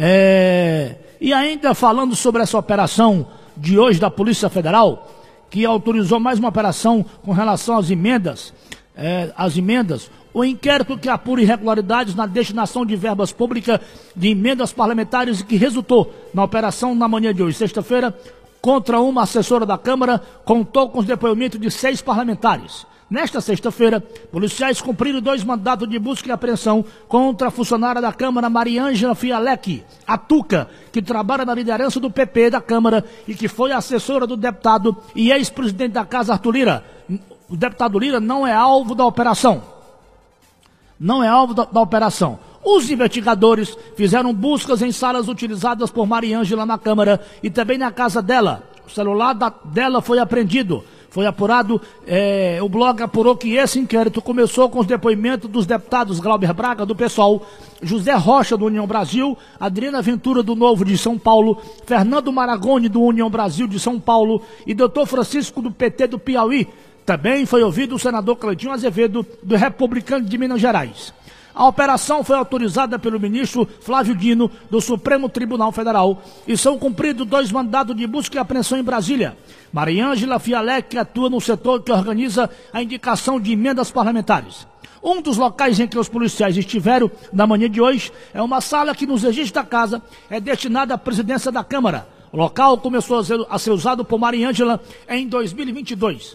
É, e ainda falando sobre essa operação de hoje da Polícia Federal, que autorizou mais uma operação com relação às emendas, é, às emendas, o inquérito que apura irregularidades na destinação de verbas públicas de emendas parlamentares e que resultou na operação na manhã de hoje, sexta-feira, contra uma assessora da Câmara, contou com os depoimentos de seis parlamentares. Nesta sexta-feira, policiais cumpriram dois mandatos de busca e apreensão contra a funcionária da Câmara, Mariângela Fialec, a Tuca, que trabalha na liderança do P P da Câmara e que foi assessora do deputado e ex-presidente da Casa, Arthur Lira. O deputado Lira não é alvo da operação. Não é alvo da, da operação. Os investigadores fizeram buscas em salas utilizadas por Mariângela na Câmara e também na casa dela. O celular da, dela foi apreendido. Foi apurado, é, o blog apurou que esse inquérito começou com os depoimentos dos deputados Glauber Braga, do PSOL, José Rocha, do União Brasil, Adriana Ventura, do Novo de São Paulo, Fernando Maragoni, do União Brasil de São Paulo e doutor Francisco, do P T do Piauí. Também foi ouvido o senador Cleitinho Azevedo, do Republicano de Minas Gerais. A operação foi autorizada pelo ministro Flávio Dino, do Supremo Tribunal Federal, e são cumpridos dois mandatos de busca e apreensão em Brasília. Mariângela Fialec atua no setor que organiza a indicação de emendas parlamentares. Um dos locais em que os policiais estiveram na manhã de hoje é uma sala que nos registros da casa é destinada à presidência da Câmara. O local começou a ser, a ser usado por Mariângela em dois mil e vinte e dois.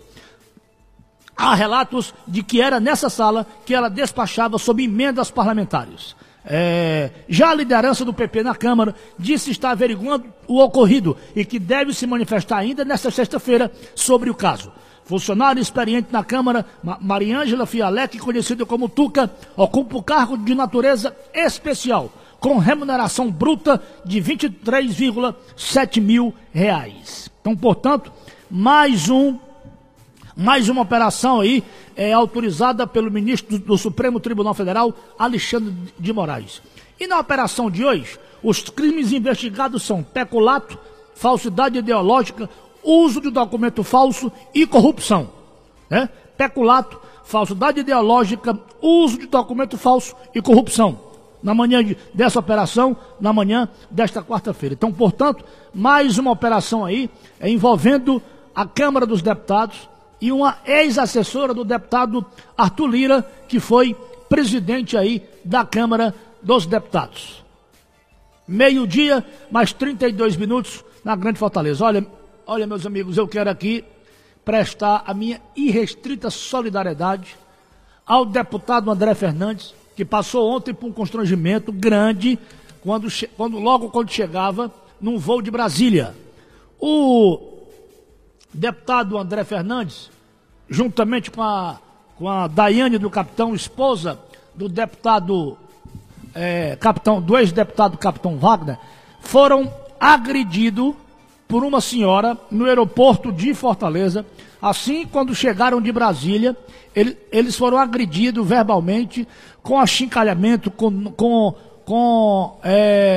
Há relatos de que era nessa sala que ela despachava sobre emendas parlamentares. É, já a liderança do P P na Câmara disse estar averiguando o ocorrido e que deve se manifestar ainda nesta sexta-feira sobre o caso. Funcionário experiente na Câmara, Mariângela Fialec, conhecida como Tuca, ocupa o cargo de natureza especial, com remuneração bruta de vinte e três vírgula sete mil reais. Então, portanto, mais um Mais uma operação aí é autorizada pelo ministro do, do Supremo Tribunal Federal, Alexandre de Moraes. E na operação de hoje, os crimes investigados são peculato, falsidade ideológica, uso de documento falso e corrupção. Né? Peculato, falsidade ideológica, uso de documento falso e corrupção. Na manhã de, dessa operação, na manhã desta quarta-feira. Então, portanto, mais uma operação aí é, envolvendo a Câmara dos Deputados e uma ex-assessora do deputado Arthur Lira, que foi presidente aí da Câmara dos Deputados. Meio-dia, mais trinta e dois minutos na Grande Fortaleza. Olha, olha, meus amigos, eu quero aqui prestar a minha irrestrita solidariedade ao deputado André Fernandes, que passou ontem por um constrangimento grande, quando, quando, logo quando chegava num voo de Brasília. O deputado André Fernandes, juntamente com a, com a Daiane do Capitão, esposa do deputado, é, capitão, do ex-deputado Capitão Wagner, foram agredidos por uma senhora no aeroporto de Fortaleza. Assim, quando chegaram de Brasília, ele, eles foram agredidos verbalmente, com achincalhamento, com, com, com é,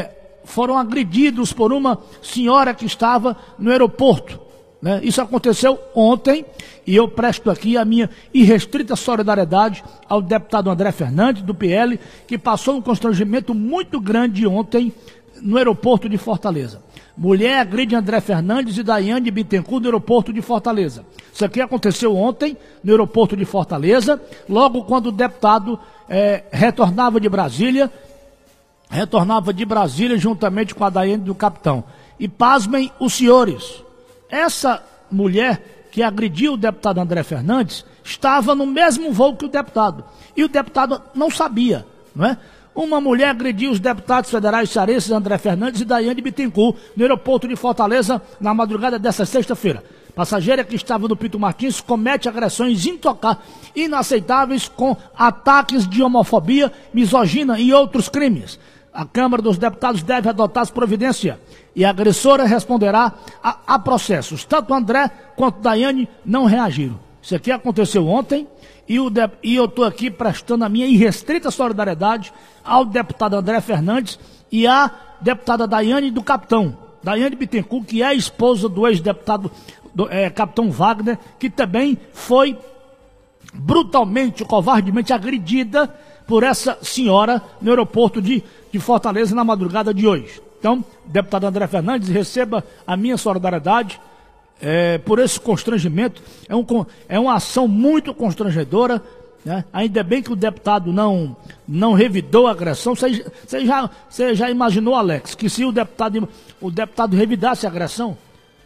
foram agredidos por uma senhora que estava no aeroporto. Né? Isso aconteceu ontem e eu presto aqui a minha irrestrita solidariedade ao deputado André Fernandes, do P L, que passou um constrangimento muito grande ontem no aeroporto de Fortaleza. Mulher agride André Fernandes e Daiane Bittencourt no aeroporto de Fortaleza. Isso aqui aconteceu ontem no aeroporto de Fortaleza, logo quando o deputado eh, retornava de Brasília, retornava de Brasília juntamente com a Daiane do Capitão. E pasmem os senhores, essa mulher que agrediu o deputado André Fernandes estava no mesmo voo que o deputado. E o deputado não sabia, não é? Uma mulher agrediu os deputados federais cearenses André Fernandes e Daiane Bittencourt no aeroporto de Fortaleza na madrugada desta sexta-feira. Passageira que estava no Pinto Martins comete agressões intoca- inaceitáveis com ataques de homofobia, misoginia e outros crimes. A Câmara dos Deputados deve adotar as providências e a agressora responderá a, a processos. Tanto André quanto Daiane não reagiram. Isso aqui aconteceu ontem e, o de, e eu estou aqui prestando a minha irrestrita solidariedade ao deputado André Fernandes e à deputada Daiane do Capitão. Daiane Bittencourt, que é a esposa do ex-deputado do, é, Capitão Wagner, que também foi brutalmente, covardemente agredida por essa senhora no aeroporto de, de Fortaleza na madrugada de hoje. Então, deputado André Fernandes, receba a minha solidariedade é, por esse constrangimento. É, um, é uma ação muito constrangedora, né? Ainda bem que o deputado não, não revidou a agressão. Você, você, já, você já imaginou, Alex, que se o deputado, o deputado revidasse a agressão?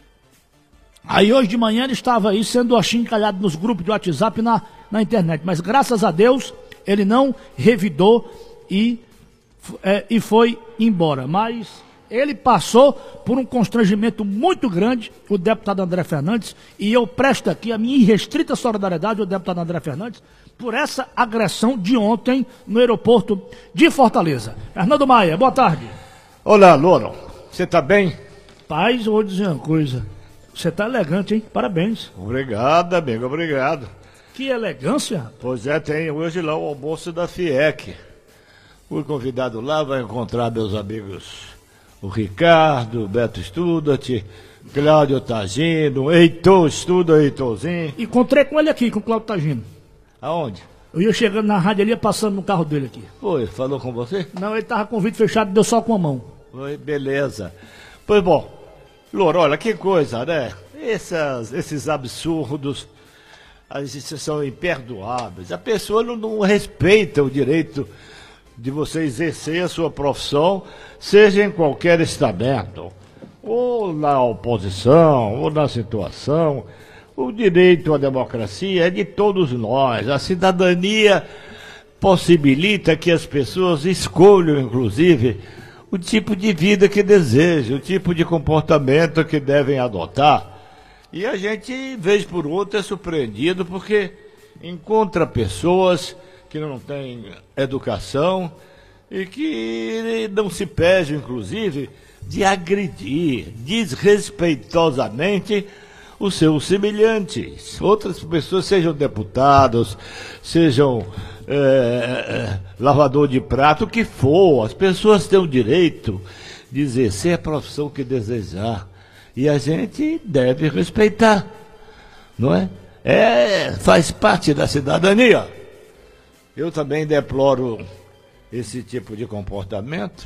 Aí hoje de manhã ele estava aí sendo achincalhado nos grupos de WhatsApp na, na internet. Mas graças a Deus ele não revidou e, é, e foi embora. Mas ele passou por um constrangimento muito grande, o deputado André Fernandes, e eu presto aqui a minha irrestrita solidariedade ao deputado André Fernandes por essa agressão de ontem no aeroporto de Fortaleza. Fernando Maia, boa tarde. Olá, Louro. Você está bem? Paz, eu vou dizer uma coisa. Você está elegante, hein? Parabéns. Obrigado, amigo, obrigado. Que elegância. Pois é, tem hoje lá o almoço da FIEC. Fui convidado lá, vai encontrar meus amigos, o Ricardo, o Beto Studart, Cláudio Tagino, Heitor Studa, Heitorzinho. Encontrei com ele aqui, com o Cláudio Tagino. Aonde? Eu ia chegando na rádio ali, ia passando no carro dele aqui. Foi, falou com você? Não, ele estava com o vidro fechado, deu só com a mão. Foi, beleza. Pois bom, Louro, olha que coisa, né? Essas, esses absurdos, esses são imperdoáveis. A pessoa não, não respeita o direito de você exercer a sua profissão, seja em qualquer estamento, ou na oposição, ou na situação. O direito à democracia é de todos nós. A cidadania possibilita que as pessoas escolham, inclusive, o tipo de vida que desejam, o tipo de comportamento que devem adotar. E a gente, vez por outra, é surpreendido porque encontra pessoas que não têm educação e que não se pejam, inclusive, de agredir desrespeitosamente os seus semelhantes. Outras pessoas, sejam deputados, sejam é, é, lavador de prato, o que for, as pessoas têm o direito de exercer a profissão que desejar. E a gente deve respeitar, não é? É, faz parte da cidadania. Eu também deploro esse tipo de comportamento.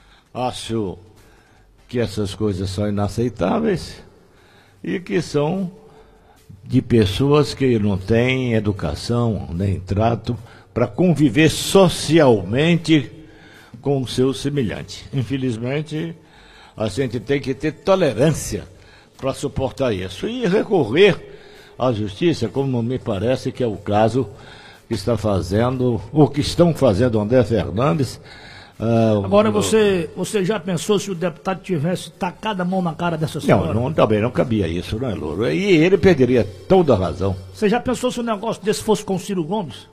Acho que essas coisas são inaceitáveis e que são de pessoas que não têm educação nem trato para conviver socialmente com o seu semelhante. Infelizmente, a gente tem que ter tolerância para suportar isso e recorrer à justiça, como me parece que é o caso que está fazendo, o que estão fazendo André Fernandes. Uh, Agora, você, você já pensou se o deputado tivesse tacado a mão na cara dessa senhora? Não, não, também não cabia isso, não é, Louro? E ele perderia toda a razão. Você já pensou se o negócio desse fosse com o Ciro Gomes?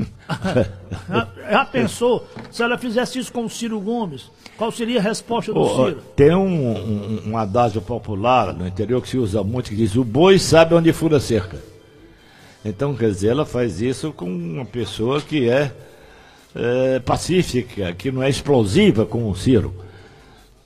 já, já pensou se ela fizesse isso com o Ciro Gomes? Qual seria a resposta do oh, Ciro? Tem um, um, um adágio popular no interior que se usa muito, que diz: o boi sabe onde fura a cerca. Então, quer dizer, ela faz isso com uma pessoa que é, é pacífica, que não é explosiva como o Ciro.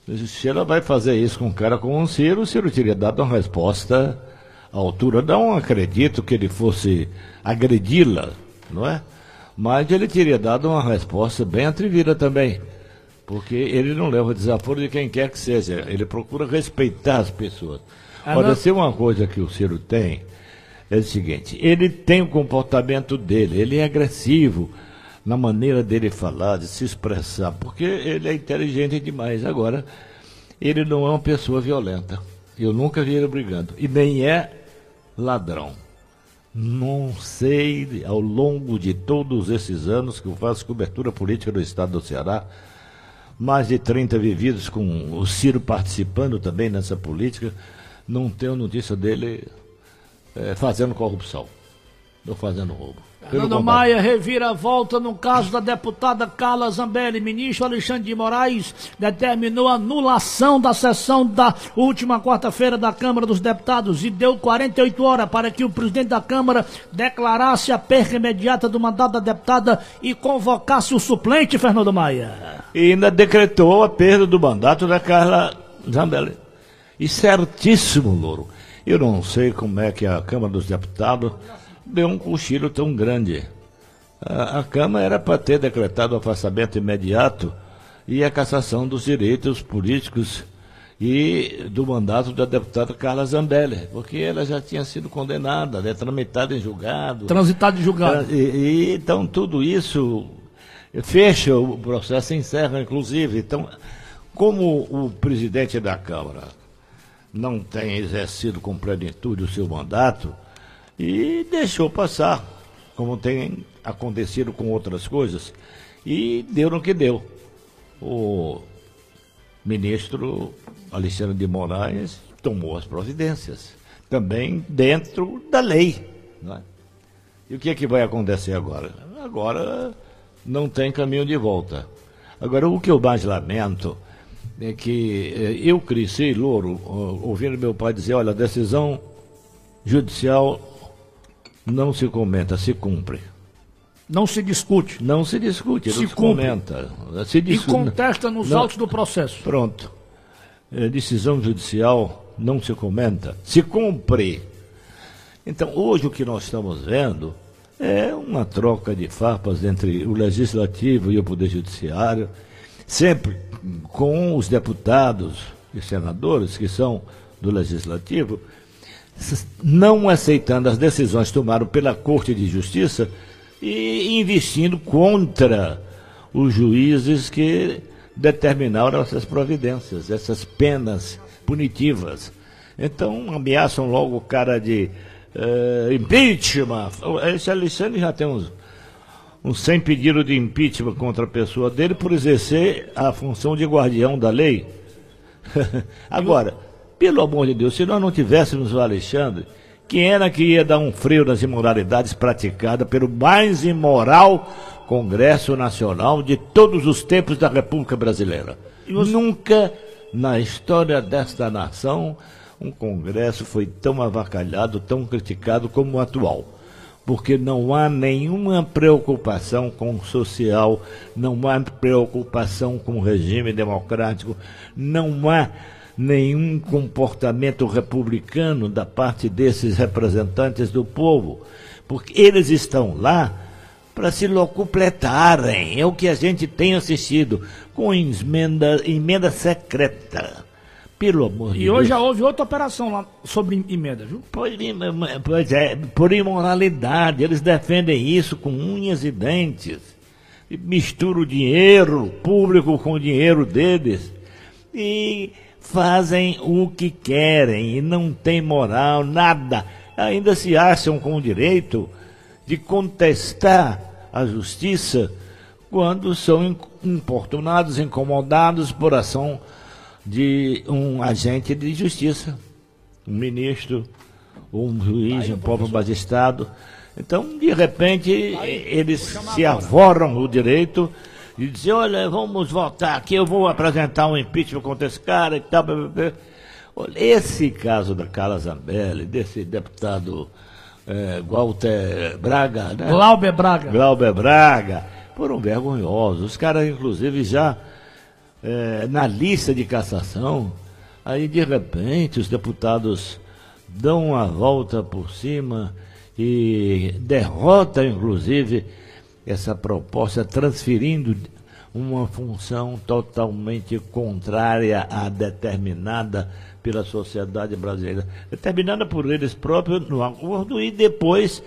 Se ela vai fazer isso com um cara como o Ciro, o Ciro teria dado uma resposta à altura. Não acredito que ele fosse agredi-la, não é? Mas ele teria dado uma resposta bem atrevida também. Porque ele não leva desaforo de quem quer que seja. Ele procura respeitar as pessoas. Ah, Olha, não. se uma coisa que o Ciro tem é o seguinte, ele tem o comportamento dele, ele é agressivo na maneira dele falar, de se expressar, porque ele é inteligente demais. Agora, ele não é uma pessoa violenta. Eu nunca vi ele brigando. E nem é ladrão. Não sei, ao longo de todos esses anos que eu faço cobertura política do estado do Ceará, mais de trinta vividos com o Ciro participando também nessa política, não tenho notícia dele é, fazendo corrupção, ou fazendo roubo. Pelo Fernando contrário. Maia revira volta no caso da deputada Carla Zambelli. Ministro Alexandre de Moraes determinou a anulação da sessão da última quarta-feira da Câmara dos Deputados e deu quarenta e oito horas para que o presidente da Câmara declarasse a perca imediata do mandato da deputada e convocasse o suplente, Fernando Maia. E ainda decretou a perda do mandato da Carla Zambelli. E certíssimo, Louro. Eu não sei como é que a Câmara dos Deputados deu um cochilo tão grande. A, a Câmara era para ter decretado o afastamento imediato e a cassação dos direitos políticos e do mandato da deputada Carla Zambelli, porque ela já tinha sido condenada, né, tramitada em julgado. Transitado em julgado. E, e, então tudo isso fecha o processo, encerra inclusive. Então, como o presidente da Câmara não tem exercido com plenitude o seu mandato, e deixou passar, como tem acontecido com outras coisas, e deu no que deu. O ministro Alexandre de Moraes tomou as providências, também dentro da lei. Não é? E o que é que vai acontecer agora? Agora não tem caminho de volta. Agora, o que eu mais lamento é que eh, eu cresci, Louro, ouvindo meu pai dizer, olha, a decisão judicial não se comenta, se cumpre. Não se discute. Não se discute, Se não se cumpre. comenta. Se E dis- contesta nos não- autos do processo. Pronto. É, decisão judicial não se comenta, se cumpre. Então, hoje o que nós estamos vendo é uma troca de farpas entre o Legislativo e o Poder Judiciário, sempre com os deputados e senadores que são do Legislativo, s- não aceitando as decisões tomadas pela Corte de Justiça e investindo contra os juízes que determinaram essas providências, essas penas punitivas. Então, ameaçam logo o cara de eh, impeachment. Esse Alexandre já tem uns, uns cem pedidos de impeachment contra a pessoa dele por exercer a função de guardião da lei. Agora, pelo amor de Deus, se nós não tivéssemos o Alexandre, quem era que ia dar um freio nas imoralidades praticadas pelo mais imoral Congresso Nacional de todos os tempos da República Brasileira? Nunca na história desta nação um Congresso foi tão avacalhado, tão criticado como o atual. Porque não há nenhuma preocupação com o social, não há preocupação com o regime democrático, não há nenhum comportamento republicano da parte desses representantes do povo, porque eles estão lá para se locupletarem. É o que a gente tem assistido com emenda, emenda secreta. Pelo amor de E Deus. hoje já houve outra operação lá sobre emenda, viu? Pois, pois é, por imoralidade. Eles defendem isso com unhas e dentes. E misturam o dinheiro público com o dinheiro deles. E fazem o que querem e não tem moral, nada. Ainda se acham com o direito de contestar a justiça quando são importunados, incomodados por ação de um agente de justiça, um ministro, um juiz, um próprio magistrado. Então, de repente, eles se arvoram o direito e dizem, olha, vamos votar aqui, eu vou apresentar um impeachment contra esse cara e tal. Blá, blá, blá. Olha, esse caso da Carla Zambelli, desse deputado é, Walter Braga, né? Glauber Braga. Glauber Braga, foram vergonhosos. Os caras, inclusive, já é, na lista de cassação, aí de repente os deputados dão uma volta por cima e derrotam, inclusive, essa proposta, transferindo uma função totalmente contrária à determinada pela sociedade brasileira, determinada por eles próprios no acordo e depois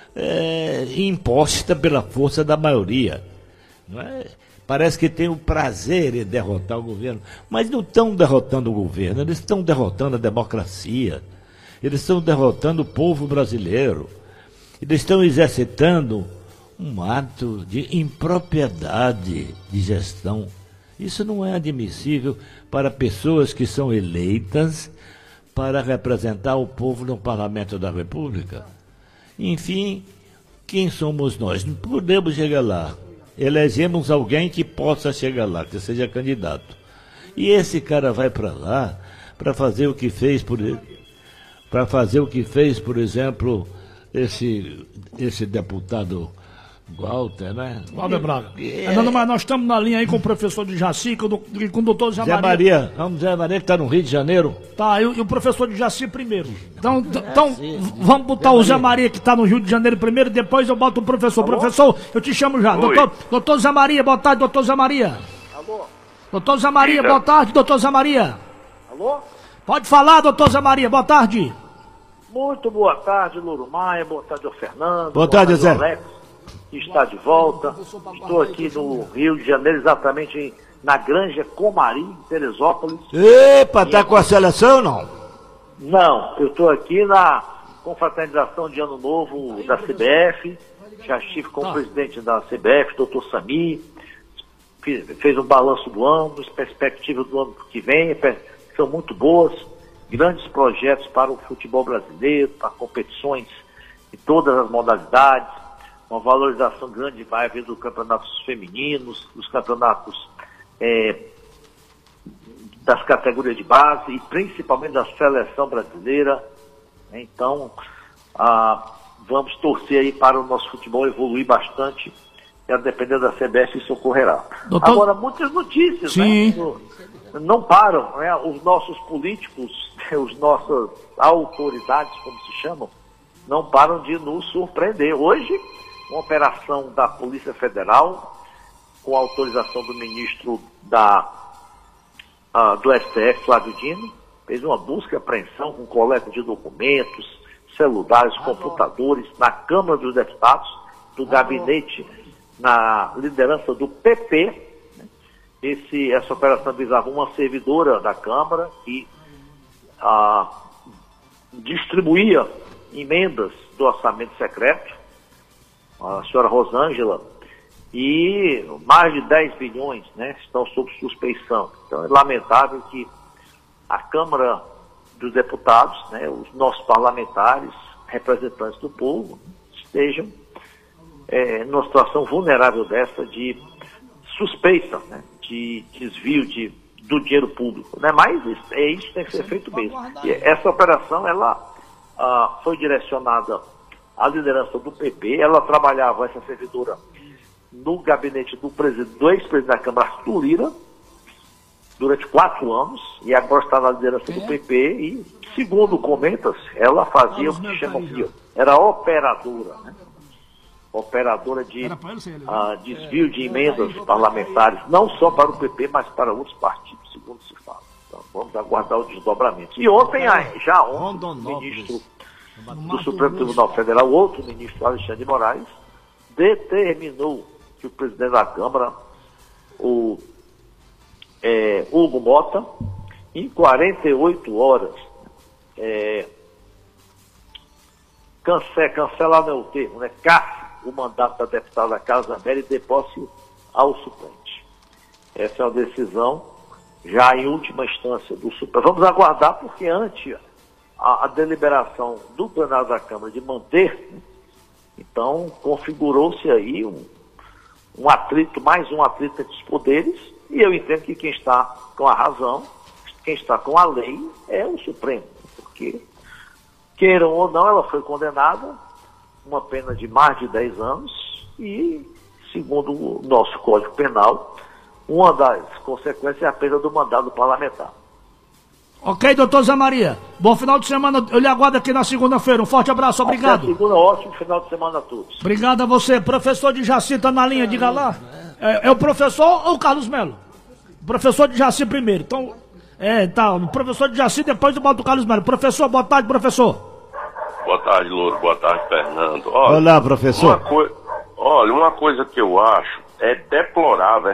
é, imposta pela força da maioria. Não é? Parece que tem o prazer em derrotar o governo, mas não estão derrotando o governo, eles estão derrotando a democracia, eles estão derrotando o povo brasileiro, eles estão exercitando um ato de impropriedade de gestão. Isso não é admissível para pessoas que são eleitas para representar o povo no Parlamento da República. Enfim, quem somos nós? Não podemos chegar lá. Elegemos alguém que possa chegar lá, que seja candidato. E esse cara vai para lá para fazer o que fez, por para fazer o que fez, por exemplo, esse esse deputado Walter, né? Walter Braga. É. Não, mas nós estamos na linha aí com o professor de Jaci, com, com o doutor Zé Maria. Zé Maria, vamos Zé Maria que está no Rio de Janeiro. Tá, e, e o professor de Jaci primeiro. Então, é, então sim, vamos botar Zé o Zé Maria, Maria que está no Rio de Janeiro primeiro, depois eu boto o professor. Alô? Professor, eu te chamo já. Doutor, doutor Zé Maria, boa tarde, doutor Zé Maria. Alô? Doutor Zé Maria, Eita. boa tarde, doutor Zé Maria. Alô? Pode falar, doutor Zé Maria, boa tarde. Muito boa tarde, Louro Maia, boa tarde ao Fernando. Boa tarde, Zé. Alex, que está de volta. Estou aqui no Rio de Janeiro, exatamente em, na Granja Comari, em Teresópolis. Epa, tá com a seleção não? Não, eu estou aqui na confraternização de Ano Novo da C B F. Já estive com o presidente da C B F, doutor Sami. Fez um balanço do ano, as perspectivas do ano que vem são muito boas. Grandes projetos para o futebol brasileiro, para competições em todas as modalidades, uma valorização grande vai haver dos campeonatos femininos, dos campeonatos é, das categorias de base e principalmente da seleção brasileira. Então, ah, vamos torcer aí para o nosso futebol evoluir bastante e a depender da C B F isso ocorrerá. Doutor... Agora, muitas notícias, Sim. né? Não param, né? Os nossos políticos, as nossas autoridades, como se chamam, não param de nos surpreender. Hoje, uma operação da Polícia Federal, com a autorização do ministro da, uh, do S T F, Flávio Dino, fez uma busca e apreensão com coleta de documentos, celulares, computadores, na Câmara dos Deputados, do gabinete, na liderança do P P. Esse, essa operação visava uma servidora da Câmara que ah, distribuía emendas do orçamento secreto, a senhora Rosângela, e mais de dez bilhões, né, estão sob suspeição. Então é lamentável que a Câmara dos Deputados, né, os nossos parlamentares, representantes do povo, estejam é, numa situação vulnerável dessa de suspeita, né, de desvio de, do dinheiro público, né? Mas isso, é isso que tem que ser feito mesmo. E essa operação, ela ah, foi direcionada à liderança do P P, ela trabalhava, essa servidora, no gabinete do, do ex-presidente da Câmara, Arthur Lira, durante quatro anos, e agora está na liderança do P P, e, segundo comentas, ela fazia o que chamam de, era operadora, né? Operadora de uh, desvio de emendas parlamentares, não só para o P P, mas para outros partidos, segundo se fala. Então, vamos aguardar o desdobramento. E ontem, já ontem, o ministro do Supremo Tribunal Federal, outro ministro, Alexandre de Moraes, determinou que o presidente da Câmara, o é, Hugo Mota, em quarenta e oito horas, é, cancela, cancelar não é o termo, né? Caça o mandato da deputada Carla Zambelli e dê posse ao suplente. Essa é uma decisão já em última instância do Supremo. Vamos aguardar, porque ante a, a deliberação do plenário da Câmara de manter, né, então configurou-se aí um, um atrito, mais um atrito entre os poderes, e eu entendo que quem está com a razão, quem está com a lei é o Supremo, porque, queiram ou não, ela foi condenada uma pena de mais de dez anos e, segundo o nosso Código Penal, uma das consequências é a perda do mandado parlamentar. Ok, doutor Zé Maria. Bom final de semana. Eu lhe aguardo aqui na segunda-feira. Um forte abraço. Obrigado. Até segunda, ótimo final de semana a todos. Obrigado a você. Professor de Jaci tá na linha, diga lá. É, é o professor ou o Carlos Melo? Professor de Jaci primeiro. Então, é, tá. O professor de Jaci, depois do bota o Carlos Melo. Professor, boa tarde, professor. Boa tarde, Louro. Boa tarde, Fernando. Olha, Olá, professor. Uma coi... Olha, uma coisa que eu acho é deplorável